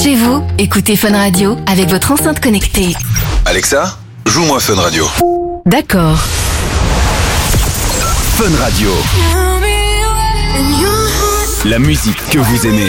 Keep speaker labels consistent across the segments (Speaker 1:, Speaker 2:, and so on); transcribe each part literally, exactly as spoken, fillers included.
Speaker 1: Chez vous, écoutez Fun Radio avec votre enceinte connectée.
Speaker 2: Alexa, joue-moi Fun Radio.
Speaker 1: D'accord.
Speaker 2: Fun Radio. La musique que vous aimez.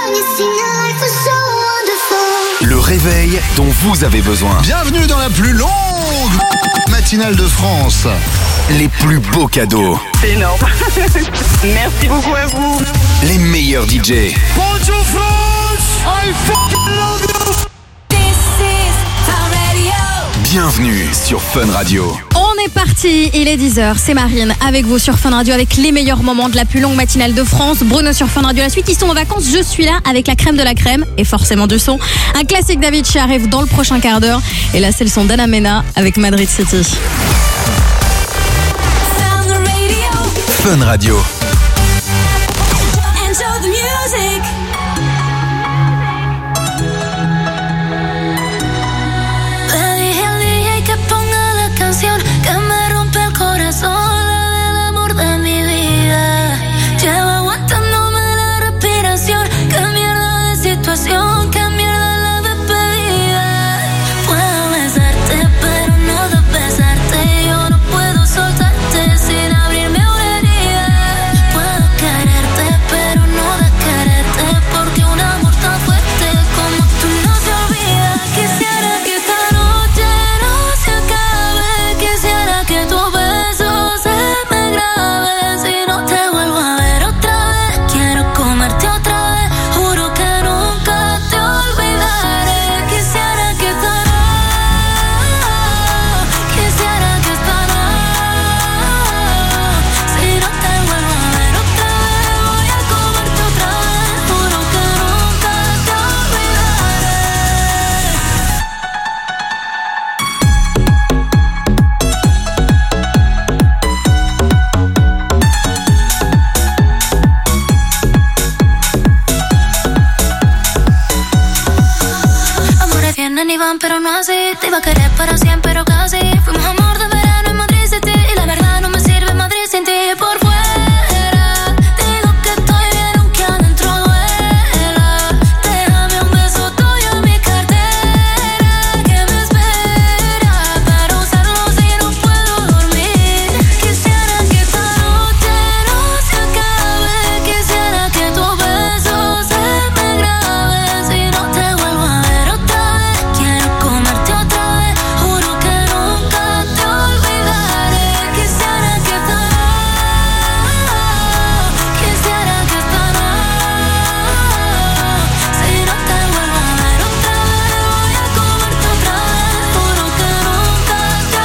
Speaker 2: Le réveil dont vous avez besoin.
Speaker 3: Bienvenue dans la plus longue matinale de France.
Speaker 2: Les plus beaux cadeaux.
Speaker 4: C'est énorme. Merci beaucoup à vous.
Speaker 2: Les meilleurs D J.
Speaker 3: Bonjour France, I fucking love you.
Speaker 5: This is Fun Radio.
Speaker 2: Bienvenue sur Fun Radio.
Speaker 6: On est parti, il est dix heures, c'est Marine avec vous sur Fun Radio avec les meilleurs moments de la plus longue matinale de France. Bruno sur Fun Radio, la suite, ils sont en vacances, je suis là avec la crème de la crème et forcément du son. Un classique d'Avicii arrive dans le prochain quart d'heure et là c'est le son d'Anna Mena avec Madrid City.
Speaker 2: Fun Radio.
Speaker 5: Enjoy the music. Le dije al D J que ponga la canción que me rompe el corazón, la del amor de mi vida. Llevo aguantándome la respiración. Qué mierda de situación, qué mierda la despedida. Puedo besarte, pero no de besarte. Yo no puedo soltarte sin abrirme una herida. Puedo quererte, pero no de quererte, porque un amor tan fuerte como tú no se olvida. Quisiera que esta noche no se acabe. Quisiera que tu beso se me grabe. Si no te vuelvo a ver otra vez, quiero comerte otra vez. Juro que nunca te olvidaré. Quisiera que esta noche, quisiera que esta noche, si no te vuelvo a ver otra vez, voy a comerte otra vez. Juro que nunca te olvidaré. Amores vienen y van, pero no así. Te iba a querer para siempre, pero casi. Fuimos amor de verano en Madrid City. Y la verdad no me sirve Madrid sin ti. Por fuera digo que estoy bien, aunque adentro duela. Déjame un beso tuyo en mi cartera, que me espera para usarlo si no puedo dormir. Quisiera que esta noche no se acabe. Quisiera que tu beso se me grabe. Si no te vuelvo a ver otra vez, quiero comerte otra vez. Juro que nunca te olvidaré. Quisiera que esta noche, quisiera que esta noche, si no te vuelvo a ver otra vez, voy a comerte otra vez. Juro que nunca te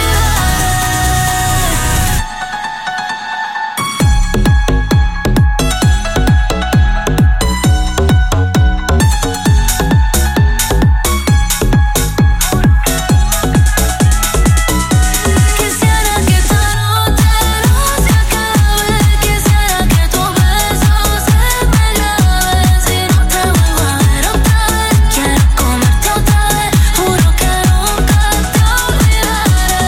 Speaker 5: Quisiera que esta noche no se acabe. Quisiera que tu beso se me grabe. Si no te vuelvo a ver otra vez, quiero comerte otra vez. Juro que nunca te olvidaré.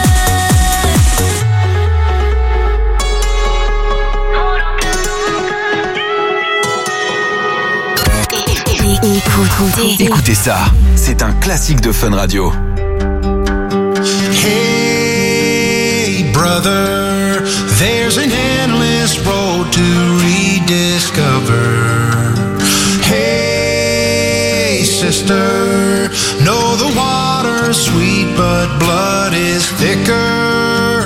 Speaker 1: Écoutez.
Speaker 2: Écoutez ça, c'est un classique de Fun Radio.
Speaker 3: Hey brother, there's an endless road to rediscover. Hey sister, know the water's sweet but blood is thicker.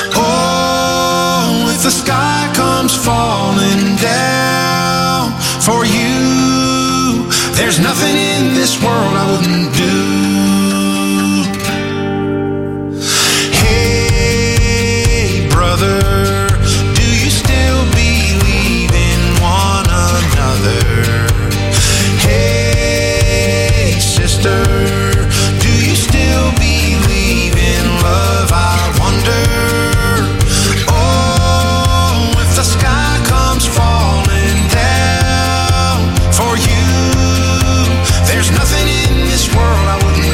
Speaker 3: Oh, if the sky comes falling down for you, there's nothing in this world I wouldn't do. Hey, brother, do you still believe in one another? Hey, sister, do you still believe in love? I wonder. Oh, if the sky comes falling down for you, there's nothing in this world I wouldn't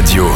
Speaker 2: Radio.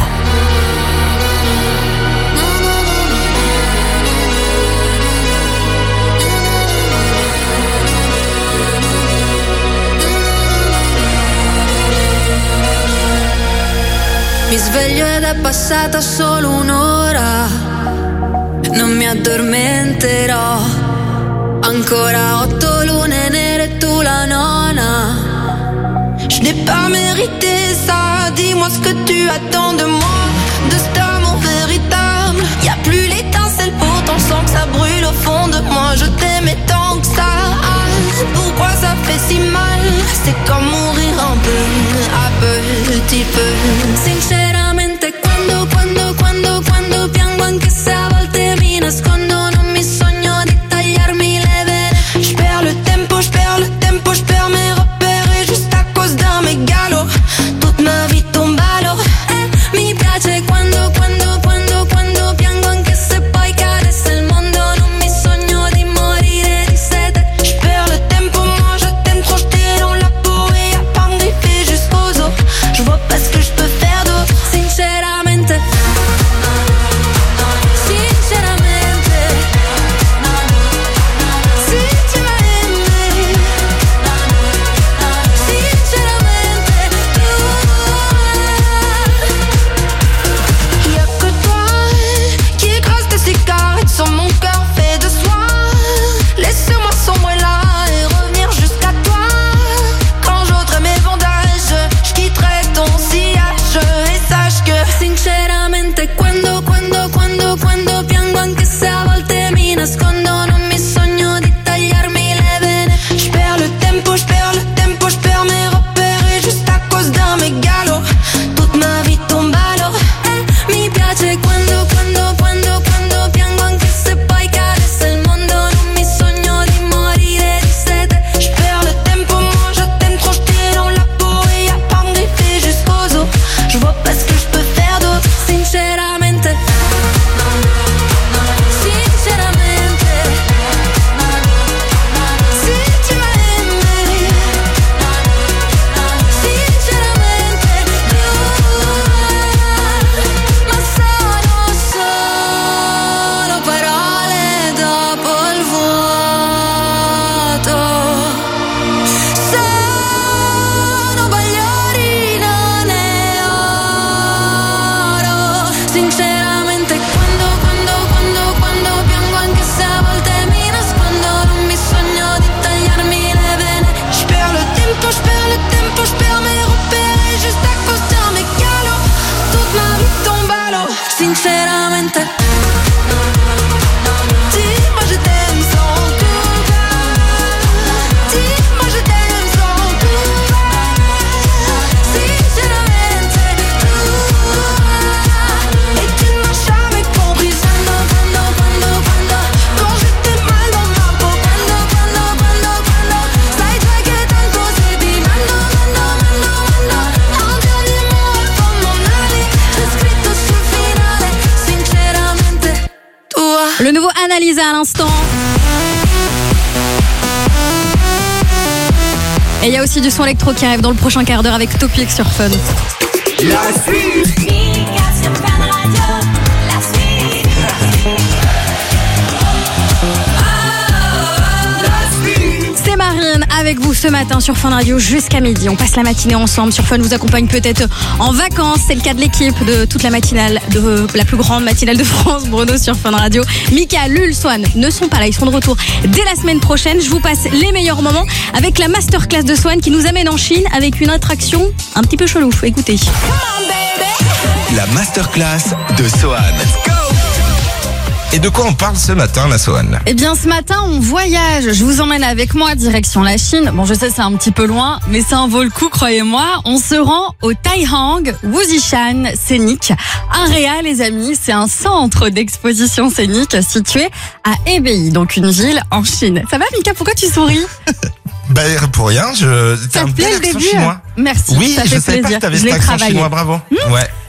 Speaker 5: Mi sveglio ed è passata solo un'ora, non mi addormenterò. Ancora otto lune nere, tu la nona. Je n'ai pas mérité ça, dis-moi ce que tu attends de moi, de cet amour véritable. Y a plus l'étincelle, pourtant je sens que ça brûle au fond de moi. Je t'aimais tant que ça, pourquoi ça fait si mal? C'est comme mourir un peu, à petit peu. Sinceramente quando, quando, quando, quando piango, anche se a volte mi nascondo, non mi sogno di tagliarmi le vene. Je perds le tempo, je perds le tempo, je perds mes repères et juste à cause d'un mégalo, toute ma vie tombe à l'eau. Eh, mi piace quando, quando, quando, quando piango, anche se poi cadesse il mondo, non mi sogno di morire di sete. Je perds le tempo, moi je t'aime trop, je t'ai dans la peau et y'a pas me griffer jusqu'aux os. Je vois pas ce que je peux faire d'autre, sinceramente. Sinceramente, si tu m'as aimé, sinceramente, tu. Y'a que toi qui écrase tes cigarettes sur mon cœur fait de soie. Laisse-moi sombrer là et revenir jusqu'à toi. Quand j'ôterai mes bandages, je quitterai ton sillage et sache que sinceramente quando, quando, quando, quando piango, anche se a volte mi nascondo, non mi sogno di tagliarmi le vene. Je perds le tempo, je perds le tempo, je perds mes repères et juste à cause d'un mégalo, toute ma vie tombe à l'eau. Eh, mi piace quando, quando, quando, quando piango, anche se poi cadesse il mondo, non mi sogno di morire di sete. Je perds le tempo, moi je t'aime trop, je t'ai dans la peau et y'a pas me griffer jusqu'aux os. Je vois pas ce que je peux faire d'autre, sinceramente. Sinceramente, si tu m'as aimé, sinceramente, tu. Ma sono solo parole dopo il vuoto. Sono bagliori, non è oro. Sinceramente quando, quando, quando, quando piango, anche se a volte mi nascondo, non mi sogno di tagliarmi le vene. Je perds le tempo, je perds le tempo, je perds mes repères et juste à cause d'un mégalo, toute ma vie tombe à l'eau. Sinceramente, dis-moi je t'aime sans tout va. Dis-moi je t'aime sans tout va. Sinceramente, tu. Et tu ne m'as jamais compris. Quando, quando, quando, quando, quand j'étais mal dans ma peau. Quando, quando, quando, quando, sai già che tanto sei di mando, mando, mando, mando. Un dernier mot avant m'en aller, j'ai scritto sul finale, sinceramente, tua.
Speaker 6: Le nouveau Analysa à l'instant. Et il y a aussi du son électro qui arrive dans le prochain quart d'heure avec Topic sur Fun. C'est Marine avec vous ce matin sur Fun Radio jusqu'à midi. On passe la matinée ensemble sur Fun, vous accompagne peut-être en vacances. C'est le cas de l'équipe de toute la matinale, de la plus grande matinale de France, Bruno sur Fun Radio. Mika, Lul, Swan ne sont pas là, ils seront de retour dès la semaine prochaine. Je vous passe les meilleurs moments avec la masterclass de Swan qui nous amène en Chine avec une attraction un petit peu chelou. Écoutez.
Speaker 2: La masterclass de Sohan.
Speaker 7: Et de quoi on parle ce matin, la Sohan?
Speaker 6: Eh bien, ce matin, on voyage. Je vous emmène avec moi direction la Chine. Bon, je sais, c'est un petit peu loin, mais ça en vaut le coup, croyez-moi. On se rend au Taihang Wuzhishan Scénic. Un réa, les amis, c'est un centre d'exposition scénique situé à Hebei, donc une ville en Chine. Ça va, Mika? Pourquoi tu souris?
Speaker 7: Bah, pour rien, je.
Speaker 6: Ça
Speaker 7: T'as un
Speaker 6: te plaît
Speaker 7: bel
Speaker 6: le
Speaker 7: accent
Speaker 6: début?
Speaker 7: chinois.
Speaker 6: Merci.
Speaker 7: Oui,
Speaker 6: ça
Speaker 7: je
Speaker 6: fait
Speaker 7: savais
Speaker 6: plaisir.
Speaker 7: pas que t'avais
Speaker 6: Je
Speaker 7: cet
Speaker 6: l'ai
Speaker 7: accent
Speaker 6: travaillé.
Speaker 7: chinois, bravo. Mmh. Ouais.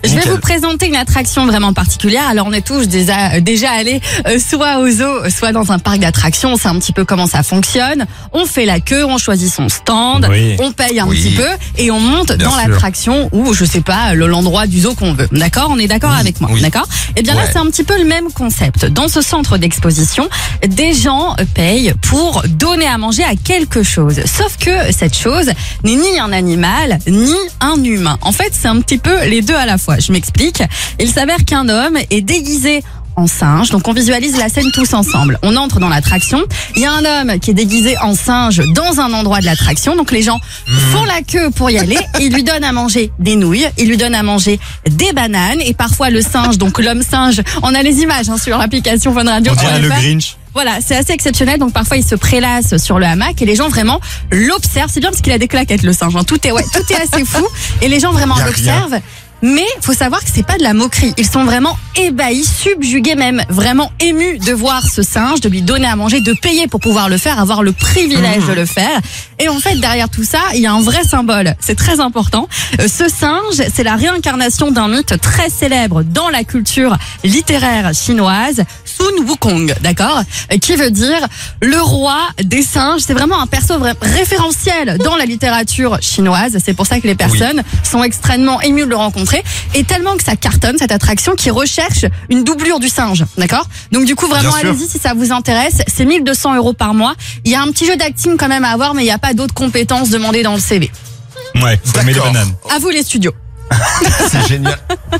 Speaker 6: Je vais
Speaker 7: Nickel.
Speaker 6: vous présenter une attraction vraiment particulière. Alors on est tous déjà, déjà allés euh, soit au zoo, soit dans un parc d'attractions. On sait un petit peu comment ça fonctionne. On fait la queue, on choisit son stand,
Speaker 7: Oui.
Speaker 6: on paye un
Speaker 7: Oui.
Speaker 6: petit peu et on monte
Speaker 7: Bien
Speaker 6: dans
Speaker 7: sûr.
Speaker 6: l'attraction ou je sais pas le- l'endroit du zoo qu'on veut. D'accord? On est d'accord
Speaker 7: Oui,
Speaker 6: avec moi.
Speaker 7: oui.
Speaker 6: D'accord? Eh bien là
Speaker 7: Ouais.
Speaker 6: c'est un petit peu le même concept. Dans ce centre d'exposition, des gens payent pour donner à manger à quelque chose. Sauf que cette chose n'est ni un animal ni un humain. En fait, c'est un petit peu les deux à la fois. Je m'explique. Il s'avère qu'un homme est déguisé en singe. Donc on visualise la scène tous ensemble. On entre dans l'attraction. Il y a un homme qui est déguisé en singe dans un endroit de l'attraction. Donc les gens font la queue pour y aller. Et il lui donne à manger des nouilles. Il lui donne à manger des bananes. Et parfois le singe, donc l'homme singe, on a les images hein, sur l'application Fun Radio.
Speaker 8: On
Speaker 6: pour
Speaker 8: dirait
Speaker 6: le
Speaker 8: le
Speaker 6: faire.
Speaker 8: Grinch.
Speaker 6: Voilà, c'est assez exceptionnel. Donc parfois il se prélasse sur le hamac et les gens vraiment l'observent. C'est bien parce qu'il a des claquettes le singe. Hein. Tout est ouais, tout est assez fou et les gens vraiment
Speaker 7: Y a rien.
Speaker 6: l'observent. Mais faut savoir que c'est pas de la moquerie. Ils sont vraiment ébahis, subjugués même, vraiment émus de voir ce singe, de lui donner à manger, de payer pour pouvoir le faire, avoir le privilège de le faire. Et en fait, derrière tout ça, il y a un vrai symbole. C'est très important. Euh, ce singe, c'est la réincarnation d'un mythe très célèbre dans la culture littéraire chinoise, Sun Wukong, d'accord, Euh, qui veut dire le roi des singes. C'est vraiment un perso vra- référentiel dans la littérature chinoise. C'est pour ça que les personnes sont extrêmement émues de le rencontrer. Et tellement que ça cartonne, cette attraction, qui recherche une doublure du singe, d'accord? Donc du coup, vraiment,
Speaker 7: Bien sûr.
Speaker 6: allez-y si ça vous intéresse. C'est mille deux cents euros par mois. Il y a un petit jeu d'acting quand même à avoir, mais il n'y a pas d'autres compétences demandées dans le C V.
Speaker 8: Ouais, faut aimer les
Speaker 7: D'accord.
Speaker 8: bananes.
Speaker 6: À vous les studios.
Speaker 7: C'est génial.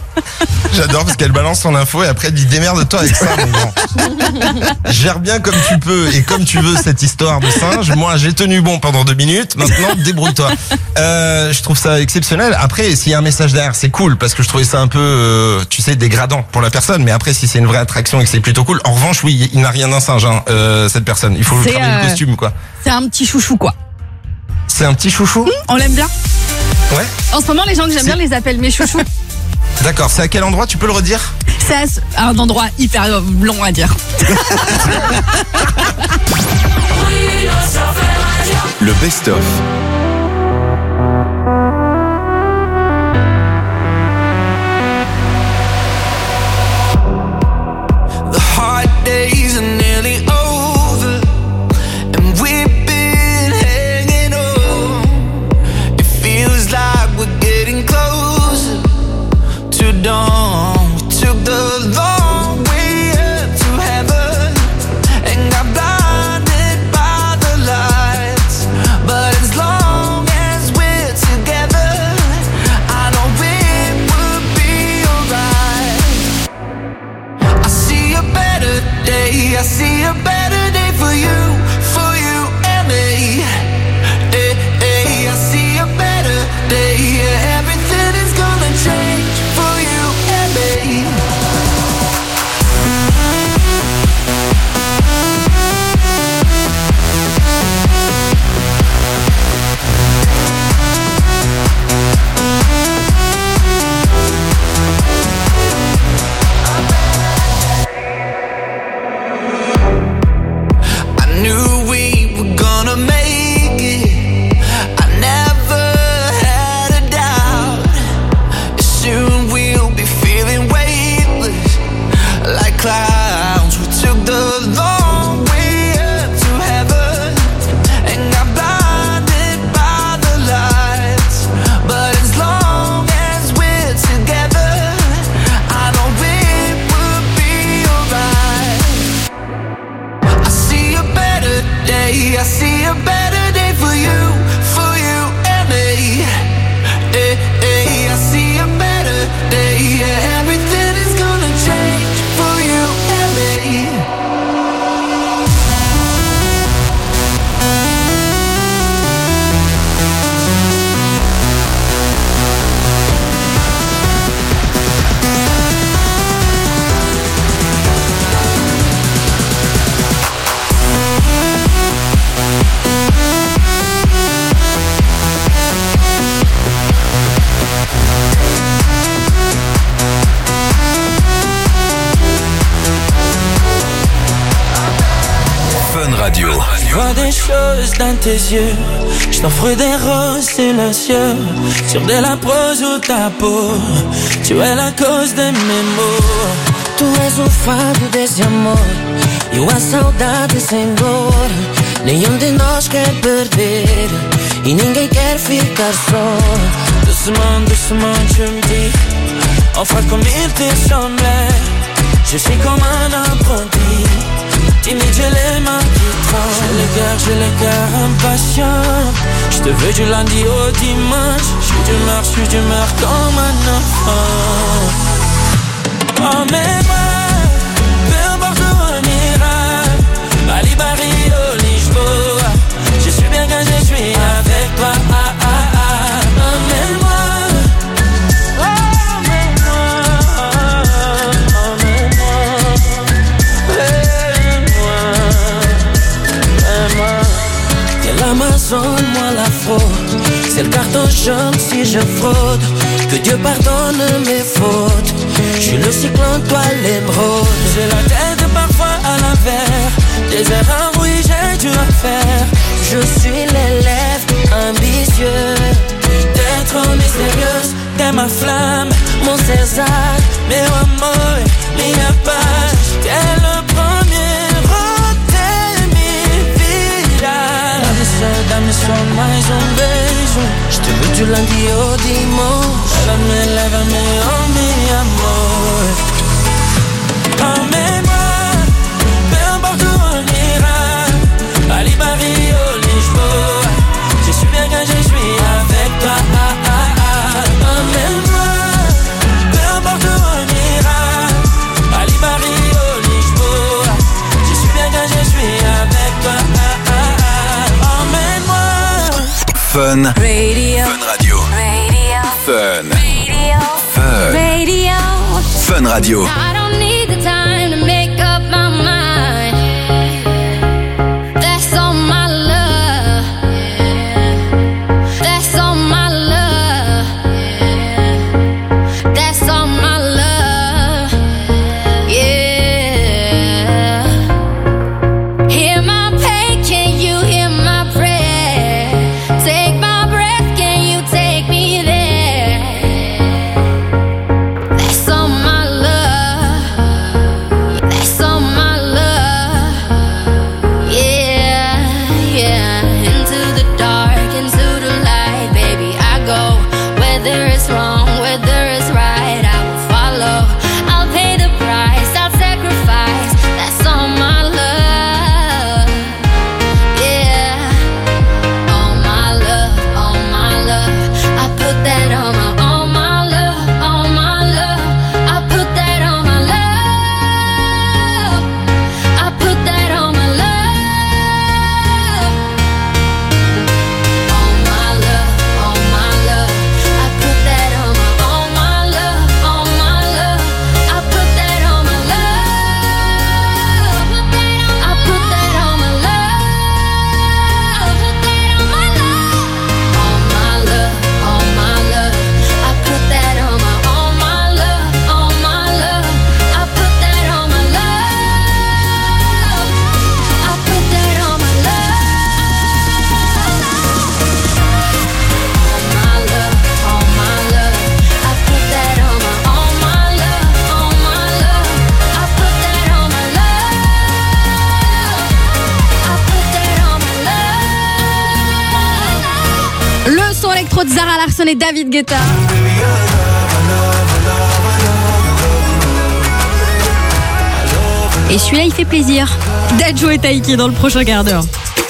Speaker 7: J'adore parce qu'elle balance son info et après elle dit démerde-toi avec ça, mon grand. Gère bien comme tu peux et comme tu veux cette histoire de singe. Moi, j'ai tenu bon pendant deux minutes. Maintenant, débrouille-toi. Euh, je trouve ça exceptionnel. Après, s'il y a un message derrière, c'est cool parce que je trouvais ça un peu, euh, tu sais, dégradant pour la personne. Mais après, si c'est une vraie attraction et que c'est plutôt cool. En revanche, oui, il n'a rien d'un singe, hein, euh, cette personne. Il faut
Speaker 6: C'est,
Speaker 7: travailler
Speaker 6: euh,
Speaker 7: le costume, quoi.
Speaker 6: C'est un petit chouchou, quoi.
Speaker 7: C'est un petit chouchou.
Speaker 6: On l'aime bien.
Speaker 7: Ouais.
Speaker 6: En ce moment, les gens que j'aime
Speaker 7: C'est-
Speaker 6: bien les appellent mes chouchous.
Speaker 7: D'accord. C'est à quel endroit? Tu peux le redire?
Speaker 6: C'est à ce- à un endroit hyper euh, long à dire.
Speaker 2: Le best-of.
Speaker 3: The hard days are nearly over, and we've been hanging on. It feels like we're getting closer to dawn. We took the long way up to heaven and got blinded by the lights. But as long as we're together, I know it will be alright. I see a better day, I see a better day for you, for you and me. Eh, eh, I see a better day, yeah, everything is gonna change for you and me. I knew we were gonna make it. I never had a doubt. Soon we'll be feeling weightless like clouds. We took the long way up to heaven and got blinded by the lights. But as long as we're together, I know it will be alright. I see a better day, I see a better day for you, for you and me. Eh, eh, I see a better day, yeah, everything is gonna change for you and me.
Speaker 2: Radio.
Speaker 3: Je vois des choses dans tes yeux. Je t'offre des roses silencieux sur de la prose ou ta peau. Tu es la cause de mes maux. Tu és o fado desse amor e a saudade sem dor. Nenhum de nós quer perder e ninguém quer ficar só. Doucement, doucement, tu me dis enfin comme il te semblait. Je suis comme un apprenti, timide, j'ai les mains qui tremblent. J'ai le cœur, j'ai le cœur impatient. Je te veux du lundi au dimanche. Je suis d'humeur, je suis d'humeur comme un enfant. Emmène-moi, peu importe où on ira. Bali, Rio, Lisboa. Je suis bien quand je suis avec toi. Ah, ah, ah. Emmène-moi. L'Amazone, moi la fraude. C'est le carton jaune si je fraude. Que Dieu pardonne mes fautes. Je suis le cyclone, toi l'émeraude. J'ai la tête parfois à l'envers. Des erreurs, oui, j'ai dû en faire. Je suis l'élève ambitieux. T'es trop mystérieuse, t'es ma flamme, mon César. Meu amor, minha paz. T'es le premier dá-me só mais um beijo. Je te veux du lundi au dimanche. Lève-me, lève-me, oh mi amor. Emmène-moi, peu importe où on ira. Bali, Rio, Lisboa. Je suis bien quand je suis avec toi. Ah, ah, ah. Emmène-moi, peu importe où on ira. Bali, Rio, Lisboa. Je suis bien quand je suis avec toi. Ah, ah, ah.
Speaker 2: Fun
Speaker 5: Radio.
Speaker 2: Fun Radio.
Speaker 5: Radio.
Speaker 2: Fun
Speaker 5: Radio.
Speaker 2: Fun
Speaker 5: Radio.
Speaker 2: Fun Radio.
Speaker 5: I don't need the time to make up my mind. That's all my love. That's all my love. That's all my love. Yeah. Hear my pain, can you hear my prayer? Take my breath, can you take me there? That's all my love. That's all my love. Yeah, yeah. Into the dark, into the light, baby, I go. Whether it's wrong, whether it's right, I will follow. I'll pay the price, I'll sacrifice. That's all my love. Yeah. All my love, all my love. I put that on my, all my love, all my love. I put that on my love. I put that on my love. All my love, all my love. I put that on my, all my love, all my love. I put that on my love. I put that on my love. All my love, all my love. I put that on my, all my love, all my love. I put that on my love. I put that on my love. All my love, all my love. I put that on my, all my love, all my love. I put that on my love. I put that on my love.
Speaker 6: Le son électro de Zara Larsson et David Guetta. Et celui-là, il fait plaisir. Dadjo et Taiki dans le prochain quart d'heure.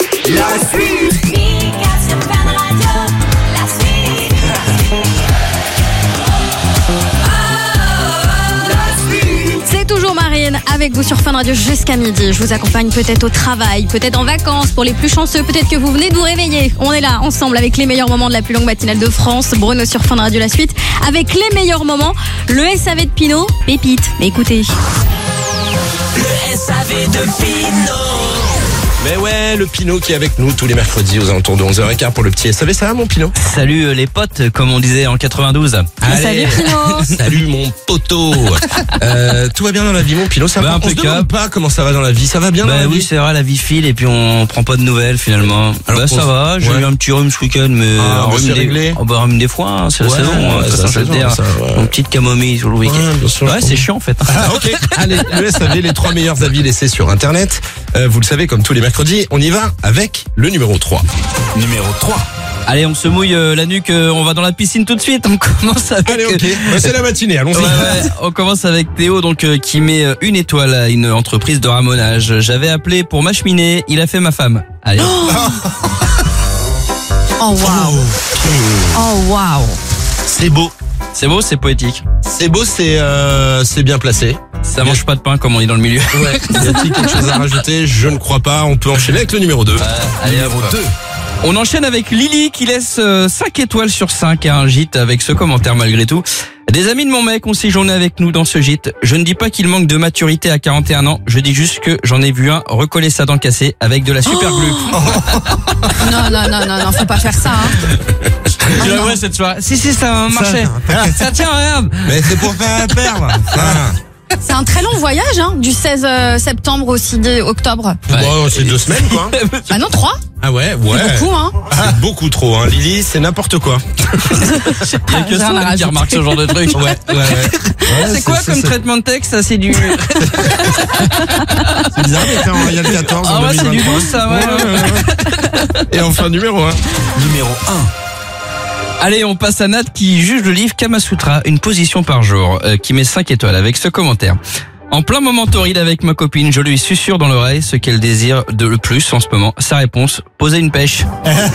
Speaker 6: C'est toujours Marine avec vous sur Fun Radio jusqu'à midi. Je vous accompagne peut-être au travail, peut-être en vacances pour les plus chanceux. Peut-être que vous venez de vous réveiller. On est là ensemble avec les meilleurs moments de la plus longue matinale de France. Bruno sur Fun Radio la suite avec les meilleurs moments. Le S A V de Pinot, pépite. Mais écoutez.
Speaker 3: Le S A V de Pinot.
Speaker 7: Mais ouais, le Pinot qui est avec nous tous les mercredis aux alentours de onze heures quinze pour le petit S A V. Ça va mon Pinot?
Speaker 8: Salut euh, les potes, comme on disait en quatre-vingt-douze.
Speaker 7: Allez.
Speaker 6: Salut Pinot.
Speaker 7: Salut mon poteau. euh, tout va bien dans la vie mon Pinot? Ça
Speaker 8: Bah,
Speaker 7: va? On se
Speaker 8: impeccable.
Speaker 7: demande pas comment ça va dans la vie. Ça va bien dans
Speaker 8: Bah
Speaker 7: la
Speaker 8: oui,
Speaker 7: vie?
Speaker 8: c'est vrai, la vie file et puis on prend pas de nouvelles finalement.
Speaker 7: Alors
Speaker 8: bah
Speaker 7: qu'on
Speaker 8: ça
Speaker 7: se-
Speaker 8: va, j'ai
Speaker 7: ouais.
Speaker 8: eu un petit rhume ce week-end, mais
Speaker 7: Ah,
Speaker 8: un
Speaker 7: bah,
Speaker 8: rhume
Speaker 7: c'est
Speaker 8: des...
Speaker 7: réglé.
Speaker 8: Oh, bah, rhume des fois, hein, c'est
Speaker 7: Ouais,
Speaker 8: la saison,
Speaker 7: ouais,
Speaker 8: hein,
Speaker 7: c'est
Speaker 8: ça
Speaker 7: la
Speaker 8: s'appelle
Speaker 7: saison,
Speaker 8: dire.
Speaker 7: ça, ouais.
Speaker 8: Une petite camomille sur le week-end.
Speaker 7: Ouais, bien sûr,
Speaker 8: ouais,
Speaker 7: je
Speaker 8: c'est chiant en fait.
Speaker 7: Ah, ok. Allez, le S A V, les trois meilleurs avis laissés sur Internet. Euh, vous le savez, comme tous les mercredis, on y va avec le numéro trois.
Speaker 2: Numéro trois.
Speaker 8: Allez, on se mouille euh, la nuque, euh, on va dans la piscine tout de suite. On commence avec.
Speaker 7: Allez, ok. Bah, c'est la matinée, allons-y.
Speaker 8: Ouais, ouais, on commence avec Théo donc euh, qui met euh, une étoile à une entreprise de ramonage. J'avais appelé pour ma cheminée, il a fait ma femme. Allez.
Speaker 6: Oh waouh. Oh waouh.
Speaker 7: C'est beau.
Speaker 8: C'est beau, c'est poétique.
Speaker 7: C'est beau, c'est euh, c'est bien placé.
Speaker 8: Ça mange pas de pain comme on dit dans le milieu.
Speaker 7: Ouais. Y a-t-il quelque chose à rajouter? Je ne crois pas. On peut enchaîner avec le numéro deux.
Speaker 8: Allez, numéro deux. On enchaîne avec Lily qui laisse euh, cinq étoiles sur cinq à un gîte avec ce commentaire malgré tout. Des amis de mon mec ont séjourné avec nous dans ce gîte. Je ne dis pas qu'il manque de maturité à quarante et un ans, je dis juste que j'en ai vu un recoller sa dent cassée avec de la super glue.
Speaker 6: Non, non, non, non, non, faut pas faire ça. Hein.
Speaker 8: Tu la vois cette soirée? Si, si, ça marchait. Ça tient, regarde.
Speaker 7: Mais c'est pour faire la perle. Ah.
Speaker 6: C'est un très long voyage, hein, du seize septembre au six octobre.
Speaker 7: Bon, c'est deux semaines, quoi.
Speaker 6: Ah non, trois.
Speaker 7: Ah ouais, ouais.
Speaker 6: C'est beaucoup, hein.
Speaker 7: C'est beaucoup trop, hein. Lily, c'est n'importe quoi.
Speaker 8: Il y a que
Speaker 6: J'ai
Speaker 8: ça
Speaker 6: rien à
Speaker 8: qui
Speaker 6: rajouter.
Speaker 8: remarque ce genre de truc.
Speaker 7: Ouais, ouais, ouais.
Speaker 8: C'est quoi comme traitement de texte? Ça, c'est du.
Speaker 7: C'est bizarre d'être en Royal quatorze
Speaker 8: Ah
Speaker 7: en
Speaker 8: ouais, c'est du
Speaker 7: deux mille vingt-trois.
Speaker 8: goût, ça, ouais.
Speaker 7: Ouais, ouais, ouais. Et enfin, numéro un.
Speaker 2: Numéro un.
Speaker 8: Allez, on passe à Nat qui juge le livre Kamasutra, une position par jour, euh, qui met cinq étoiles avec ce commentaire. En plein moment torride avec ma copine, je lui susurre dans l'oreille ce qu'elle désire de le plus en ce moment. Sa réponse, poser une pêche.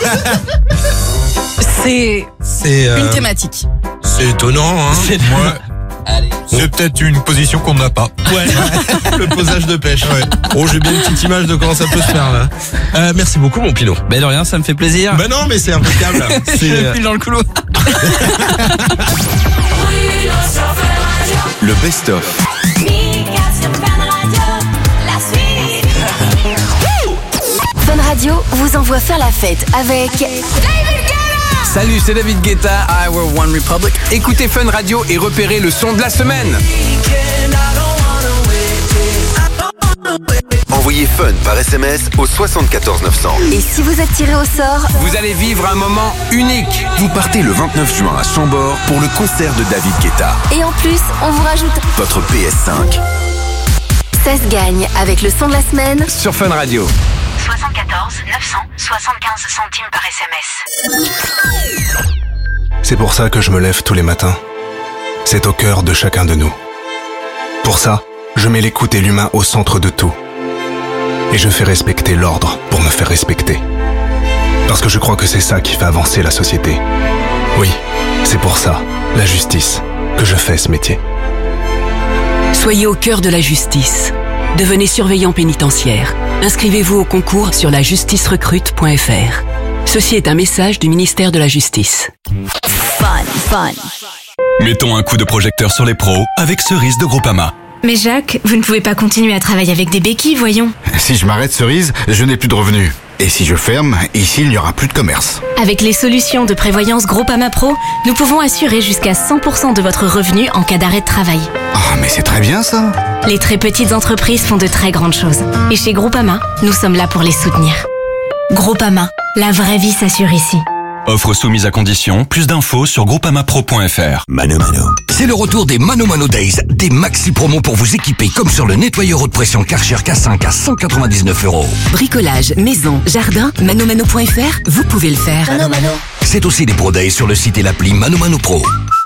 Speaker 6: C'est
Speaker 7: C'est euh,
Speaker 6: une thématique.
Speaker 7: c'est étonnant, hein.
Speaker 8: C'est-
Speaker 7: Ouais.
Speaker 8: Allez.
Speaker 9: C'est peut-être une position qu'on n'a pas.
Speaker 7: Ouais. Le posage de pêche, ouais. Oh, j'ai bien une petite image de comment ça peut se faire, là. Euh, merci beaucoup, mon Pinot.
Speaker 8: Ben de rien, ça me fait plaisir.
Speaker 7: Bah non, mais c'est impeccable.
Speaker 8: Je
Speaker 7: C'est, euh,
Speaker 8: file dans le couloir.
Speaker 2: Le best-of.
Speaker 1: Fun Radio vous envoie faire la fête avec
Speaker 10: Salut, c'est David Guetta, I Were One Republic. Écoutez Fun Radio et repérez le son de la semaine.
Speaker 2: Envoyez Fun par S M S au soixante-quatorze neuf cents.
Speaker 1: Et si vous êtes tiré au sort,
Speaker 10: Vous allez vivre un moment unique.
Speaker 2: Vous partez le vingt-neuf juin à Chambord pour le concert de David Guetta.
Speaker 1: et en plus, on vous rajoute
Speaker 2: Votre P S cinq.
Speaker 1: ça se gagne avec le son de la semaine.
Speaker 10: Sur Fun Radio.
Speaker 11: soixante-quatorze neuf cent soixante-quinze centimes par S M S.
Speaker 12: C'est pour ça que je me lève tous les matins. C'est au cœur de chacun de nous. Pour ça, je mets l'écoute et l'humain au centre de tout. Et je fais respecter l'ordre pour me faire respecter. Parce que je crois que c'est ça qui fait avancer la société. Oui, c'est pour ça, la justice, que je fais ce métier.
Speaker 11: Soyez au cœur de la justice. Devenez surveillant pénitentiaire. Inscrivez-vous au concours sur la justice recrute point f r. Ceci est un message du ministère de la Justice.
Speaker 1: Fun, fun.
Speaker 2: Mettons un coup de projecteur sur les pros avec Cerise de Groupama.
Speaker 5: Mais Jacques, vous ne pouvez pas continuer à travailler avec des béquilles, voyons.
Speaker 9: Si je m'arrête Cerise, je n'ai plus de revenus. Et si je ferme, ici il n'y aura plus de commerce.
Speaker 5: Avec les solutions de prévoyance Groupama Pro, nous pouvons assurer jusqu'à cent pour cent de votre revenu en cas d'arrêt de travail.
Speaker 9: Ah, mais c'est très bien ça.
Speaker 5: Les très petites entreprises font de très grandes choses. Et chez Groupama, nous sommes là pour les soutenir. Groupama, la vraie vie s'assure ici.
Speaker 2: Offre soumise à condition. Plus d'infos sur groupamapro point f r. Mano Mano.
Speaker 13: C'est le retour des Mano Mano Days, des maxi promos pour vous équiper comme sur le nettoyeur haute pression Karcher K cinq à cent quatre-vingt-dix-neuf euros.
Speaker 11: Bricolage, maison, jardin, manomano point f r, vous pouvez le faire.
Speaker 1: Mano, mano.
Speaker 13: C'est aussi des Pro Days sur le site et l'appli Mano Mano Pro.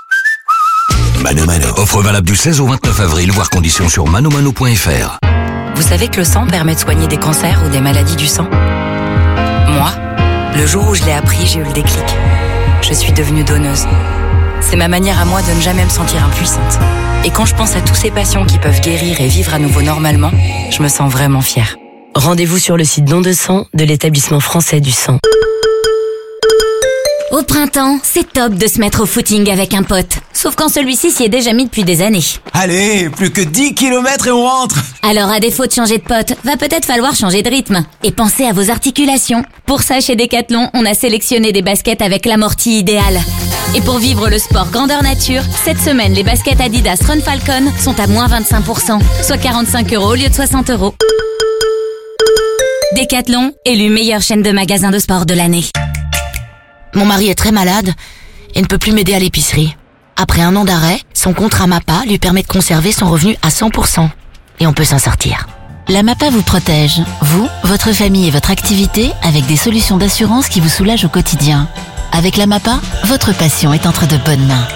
Speaker 13: Mano Mano. Offre valable du seize au vingt-neuf avril, voire conditions sur manomano point f r.
Speaker 11: Vous savez que le sang permet de soigner des cancers ou des maladies du sang? Moi, le jour où je l'ai appris, j'ai eu le déclic. Je suis devenue donneuse. C'est ma manière à moi de ne jamais me sentir impuissante. Et quand je pense à tous ces patients qui peuvent guérir et vivre à nouveau normalement, je me sens vraiment fière. Rendez-vous sur le site Don de sang de l'établissement français du sang.
Speaker 5: Au printemps, c'est top de se mettre au footing avec un pote. Sauf quand celui-ci s'y est déjà mis depuis des années.
Speaker 14: Allez, plus que dix kilomètres et on rentre.
Speaker 5: Alors à défaut de changer de pote, va peut-être falloir changer de rythme. Et pensez à vos articulations. Pour ça, chez Decathlon, on a sélectionné des baskets avec l'amorti idéal. Et pour vivre le sport grandeur nature, cette semaine, les baskets Adidas Run Falcon sont à moins vingt-cinq pour cent, soit quarante-cinq euros au lieu de soixante euros. Decathlon, élu meilleure chaîne de magasins de sport de l'année.
Speaker 15: Mon mari est très malade et ne peut plus m'aider à l'épicerie. Après un an d'arrêt, son contrat MAPA lui permet de conserver son revenu à cent pour cent. Et on peut s'en sortir.
Speaker 1: La MAPA vous protège, vous, votre famille et votre activité, avec des solutions d'assurance qui vous soulagent au quotidien. Avec la MAPA, votre passion est entre de bonnes mains.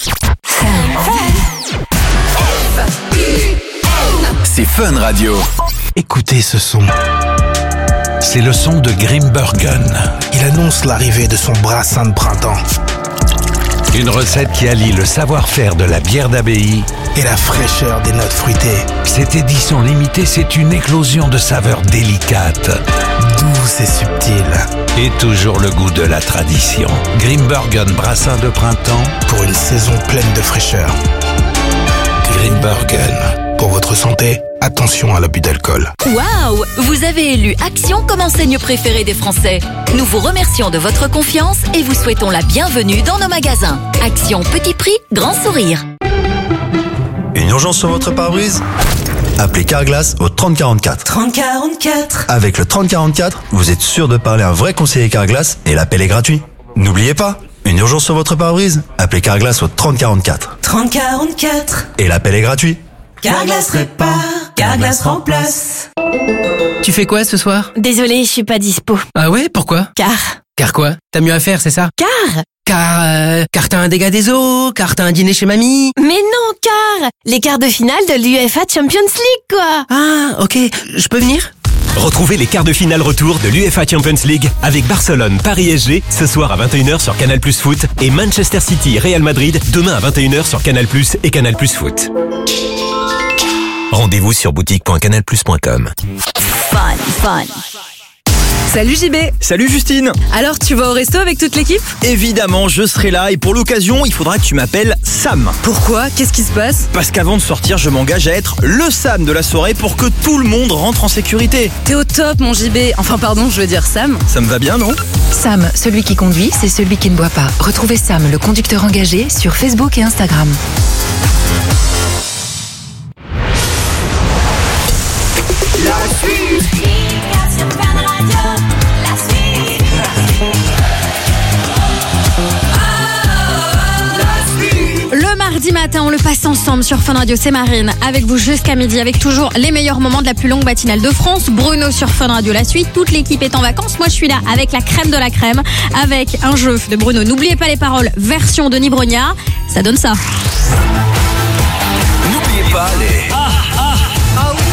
Speaker 10: C'est Fun Radio.
Speaker 12: Écoutez ce son.
Speaker 16: C'est le son de Grimbergen.
Speaker 12: Il annonce l'arrivée de son brassin de printemps.
Speaker 16: Une recette qui allie le savoir-faire de la bière d'abbaye
Speaker 12: et la fraîcheur des notes fruitées.
Speaker 16: Cette édition limitée, c'est une éclosion de saveurs délicates,
Speaker 12: douces et subtiles.
Speaker 16: Et toujours le goût de la tradition. Grimbergen brassin de printemps
Speaker 12: pour une saison pleine de fraîcheur.
Speaker 16: Grimbergen.
Speaker 12: Pour votre santé, attention à l'abus d'alcool.
Speaker 15: Waouh! Vous avez élu Action comme enseigne préférée des Français. Nous vous remercions de votre confiance et vous souhaitons la bienvenue dans nos magasins. Action petit prix, grand sourire.
Speaker 17: Une urgence sur votre pare-brise? Appelez Carglass au trente quarante-quatre.
Speaker 18: trente quarante-quatre.
Speaker 17: Avec le trente quarante-quatre, vous êtes sûr de parler à un vrai conseiller Carglass et l'appel est gratuit. N'oubliez pas, une urgence sur votre pare-brise? Appelez Carglass au trente quarante-quatre.
Speaker 18: trente quarante-quatre.
Speaker 17: Et l'appel est gratuit.
Speaker 18: Carglass répare, Carglass remplace.
Speaker 19: Tu fais quoi ce soir?
Speaker 15: Désolée, je suis pas dispo.
Speaker 19: Ah ouais, pourquoi?
Speaker 15: Car.
Speaker 19: Car quoi? T'as mieux à faire, c'est ça?
Speaker 15: Car.
Speaker 19: Car, euh, car t'as un dégât des eaux, car t'as un dîner chez mamie.
Speaker 15: Mais non, car les quarts de finale de l'U F A Champions League, quoi.
Speaker 19: Ah, ok, je peux venir?
Speaker 20: Retrouvez les quarts de finale retour de l'U F A Champions League avec Barcelone, Paris S G ce soir à vingt et une heures sur Canal Plus Foot et Manchester City, Real Madrid demain à vingt et une heures sur Canal Plus et Canal Plus Foot. Rendez-vous sur boutique point canal plus point com.
Speaker 15: Fun, fun.
Speaker 21: Salut J B.
Speaker 22: Salut Justine.
Speaker 21: Alors tu vas au resto avec toute l'équipe?
Speaker 22: Évidemment, je serai là et pour l'occasion, il faudra que tu m'appelles Sam.
Speaker 21: Pourquoi? Qu'est-ce qui se passe?
Speaker 22: Parce qu'avant de sortir, je m'engage à être le Sam de la soirée pour que tout le monde rentre en sécurité.
Speaker 21: T'es au top mon J B. Enfin pardon, je veux dire Sam.
Speaker 22: Ça me va bien, non?
Speaker 23: Sam, celui qui conduit, c'est celui qui ne boit pas. Retrouvez Sam, le conducteur engagé, sur Facebook et Instagram.
Speaker 3: La suite.
Speaker 6: Le mardi matin, on le passe ensemble sur Fun Radio, c'est Marine, avec vous jusqu'à midi, avec toujours les meilleurs moments de la plus longue matinale de France. Bruno sur Fun Radio, la suite, toute l'équipe est en vacances. Moi, je suis là avec la crème de la crème, avec un jeu de Bruno. N'oubliez pas les paroles, version Denis Brognard. Ça donne ça.
Speaker 10: N'oubliez pas les...
Speaker 7: Ah, ah, ah oui.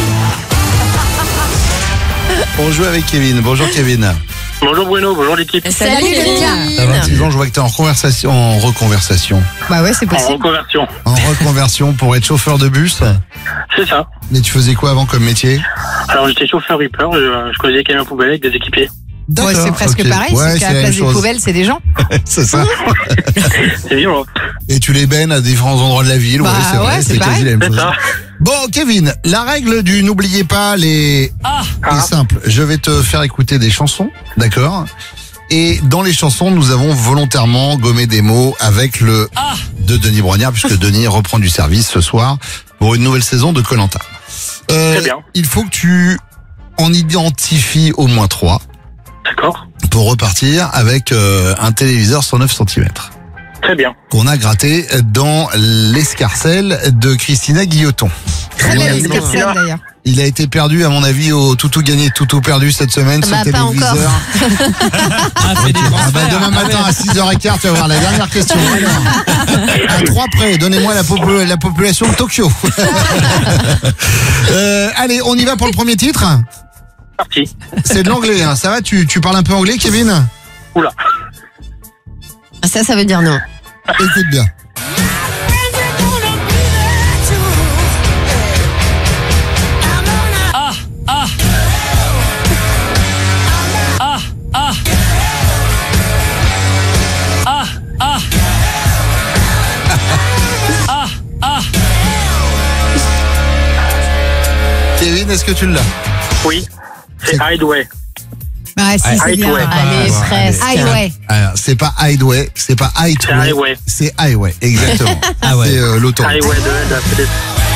Speaker 7: On joue avec Kevin. Bonjour Kevin.
Speaker 24: Bonjour Bruno, bonjour l'équipe.
Speaker 6: Salut Kevin.
Speaker 7: T'as vingt-six ans, je vois que t'es en reconversation. En reconversation.
Speaker 23: Bah ouais, c'est possible.
Speaker 24: En reconversion.
Speaker 7: En reconversion pour être chauffeur de bus.
Speaker 24: C'est ça.
Speaker 7: Mais tu faisais quoi avant comme métier?
Speaker 24: Alors j'étais chauffeur Reaper, je, je conduisais des camions poubelles avec des équipiers.
Speaker 23: Ouais, c'est presque
Speaker 7: okay.
Speaker 23: pareil,
Speaker 7: ouais,
Speaker 23: c'est qu'à la place des poubelles, c'est des gens.
Speaker 7: C'est ça.
Speaker 24: C'est violent.
Speaker 7: Et tu les baignes à différents endroits de la ville.
Speaker 23: Bah,
Speaker 7: ouais, c'est
Speaker 23: ouais,
Speaker 7: vrai,
Speaker 23: c'est
Speaker 7: c'est quasi la même
Speaker 24: C'est
Speaker 7: chose.
Speaker 24: ça.
Speaker 7: Bon, Kevin, la règle du n'oubliez pas les... Ah, est simple. Je vais te faire écouter des chansons, d'accord? Et dans les chansons, nous avons volontairement gommé des mots avec le ah de Denis Brognard, puisque Denis reprend du service ce soir pour une nouvelle saison de Koh-Lanta. Euh,
Speaker 24: Très bien.
Speaker 7: Il faut que tu en identifies au moins trois.
Speaker 24: D'accord.
Speaker 7: Pour repartir avec euh, un téléviseur cent neuf centimètres.
Speaker 24: Très bien.
Speaker 7: Qu'on a gratté dans l'escarcelle de Christina Guilloton.
Speaker 23: Très belle escarcelle d'ailleurs.
Speaker 7: Il a été perdu, à mon avis, au Toutou gagné, Toutou perdu cette semaine,
Speaker 23: bah,
Speaker 7: ce téléviseur.
Speaker 8: Ah, fait des
Speaker 7: ah bah, demain matin à six heures quinze, tu vas voir la dernière question. À trois près, donnez-moi la, popu- la population de Tokyo. euh, allez, on y va pour le premier titre.
Speaker 24: Parti.
Speaker 7: C'est de l'anglais, hein. Ça va, tu, tu parles un peu anglais, Kevin?
Speaker 24: Oula.
Speaker 23: Ça, ça veut dire non.
Speaker 7: Écoute bien.
Speaker 8: Ah, ah. Ah, ah. Ah,
Speaker 2: est-ce que tu l'as?
Speaker 24: Oui, c'est Hideaway.
Speaker 4: Ah si, c'est bien.
Speaker 24: Hideaway.
Speaker 4: Allez, presque. Highway.
Speaker 2: Alors, c'est pas Hideaway, c'est pas Highway.
Speaker 24: C'est Highway.
Speaker 2: C'est Highway, exactement.
Speaker 8: Ah ouais.
Speaker 2: C'est euh, l'autoroute.
Speaker 24: Highway de la C D C.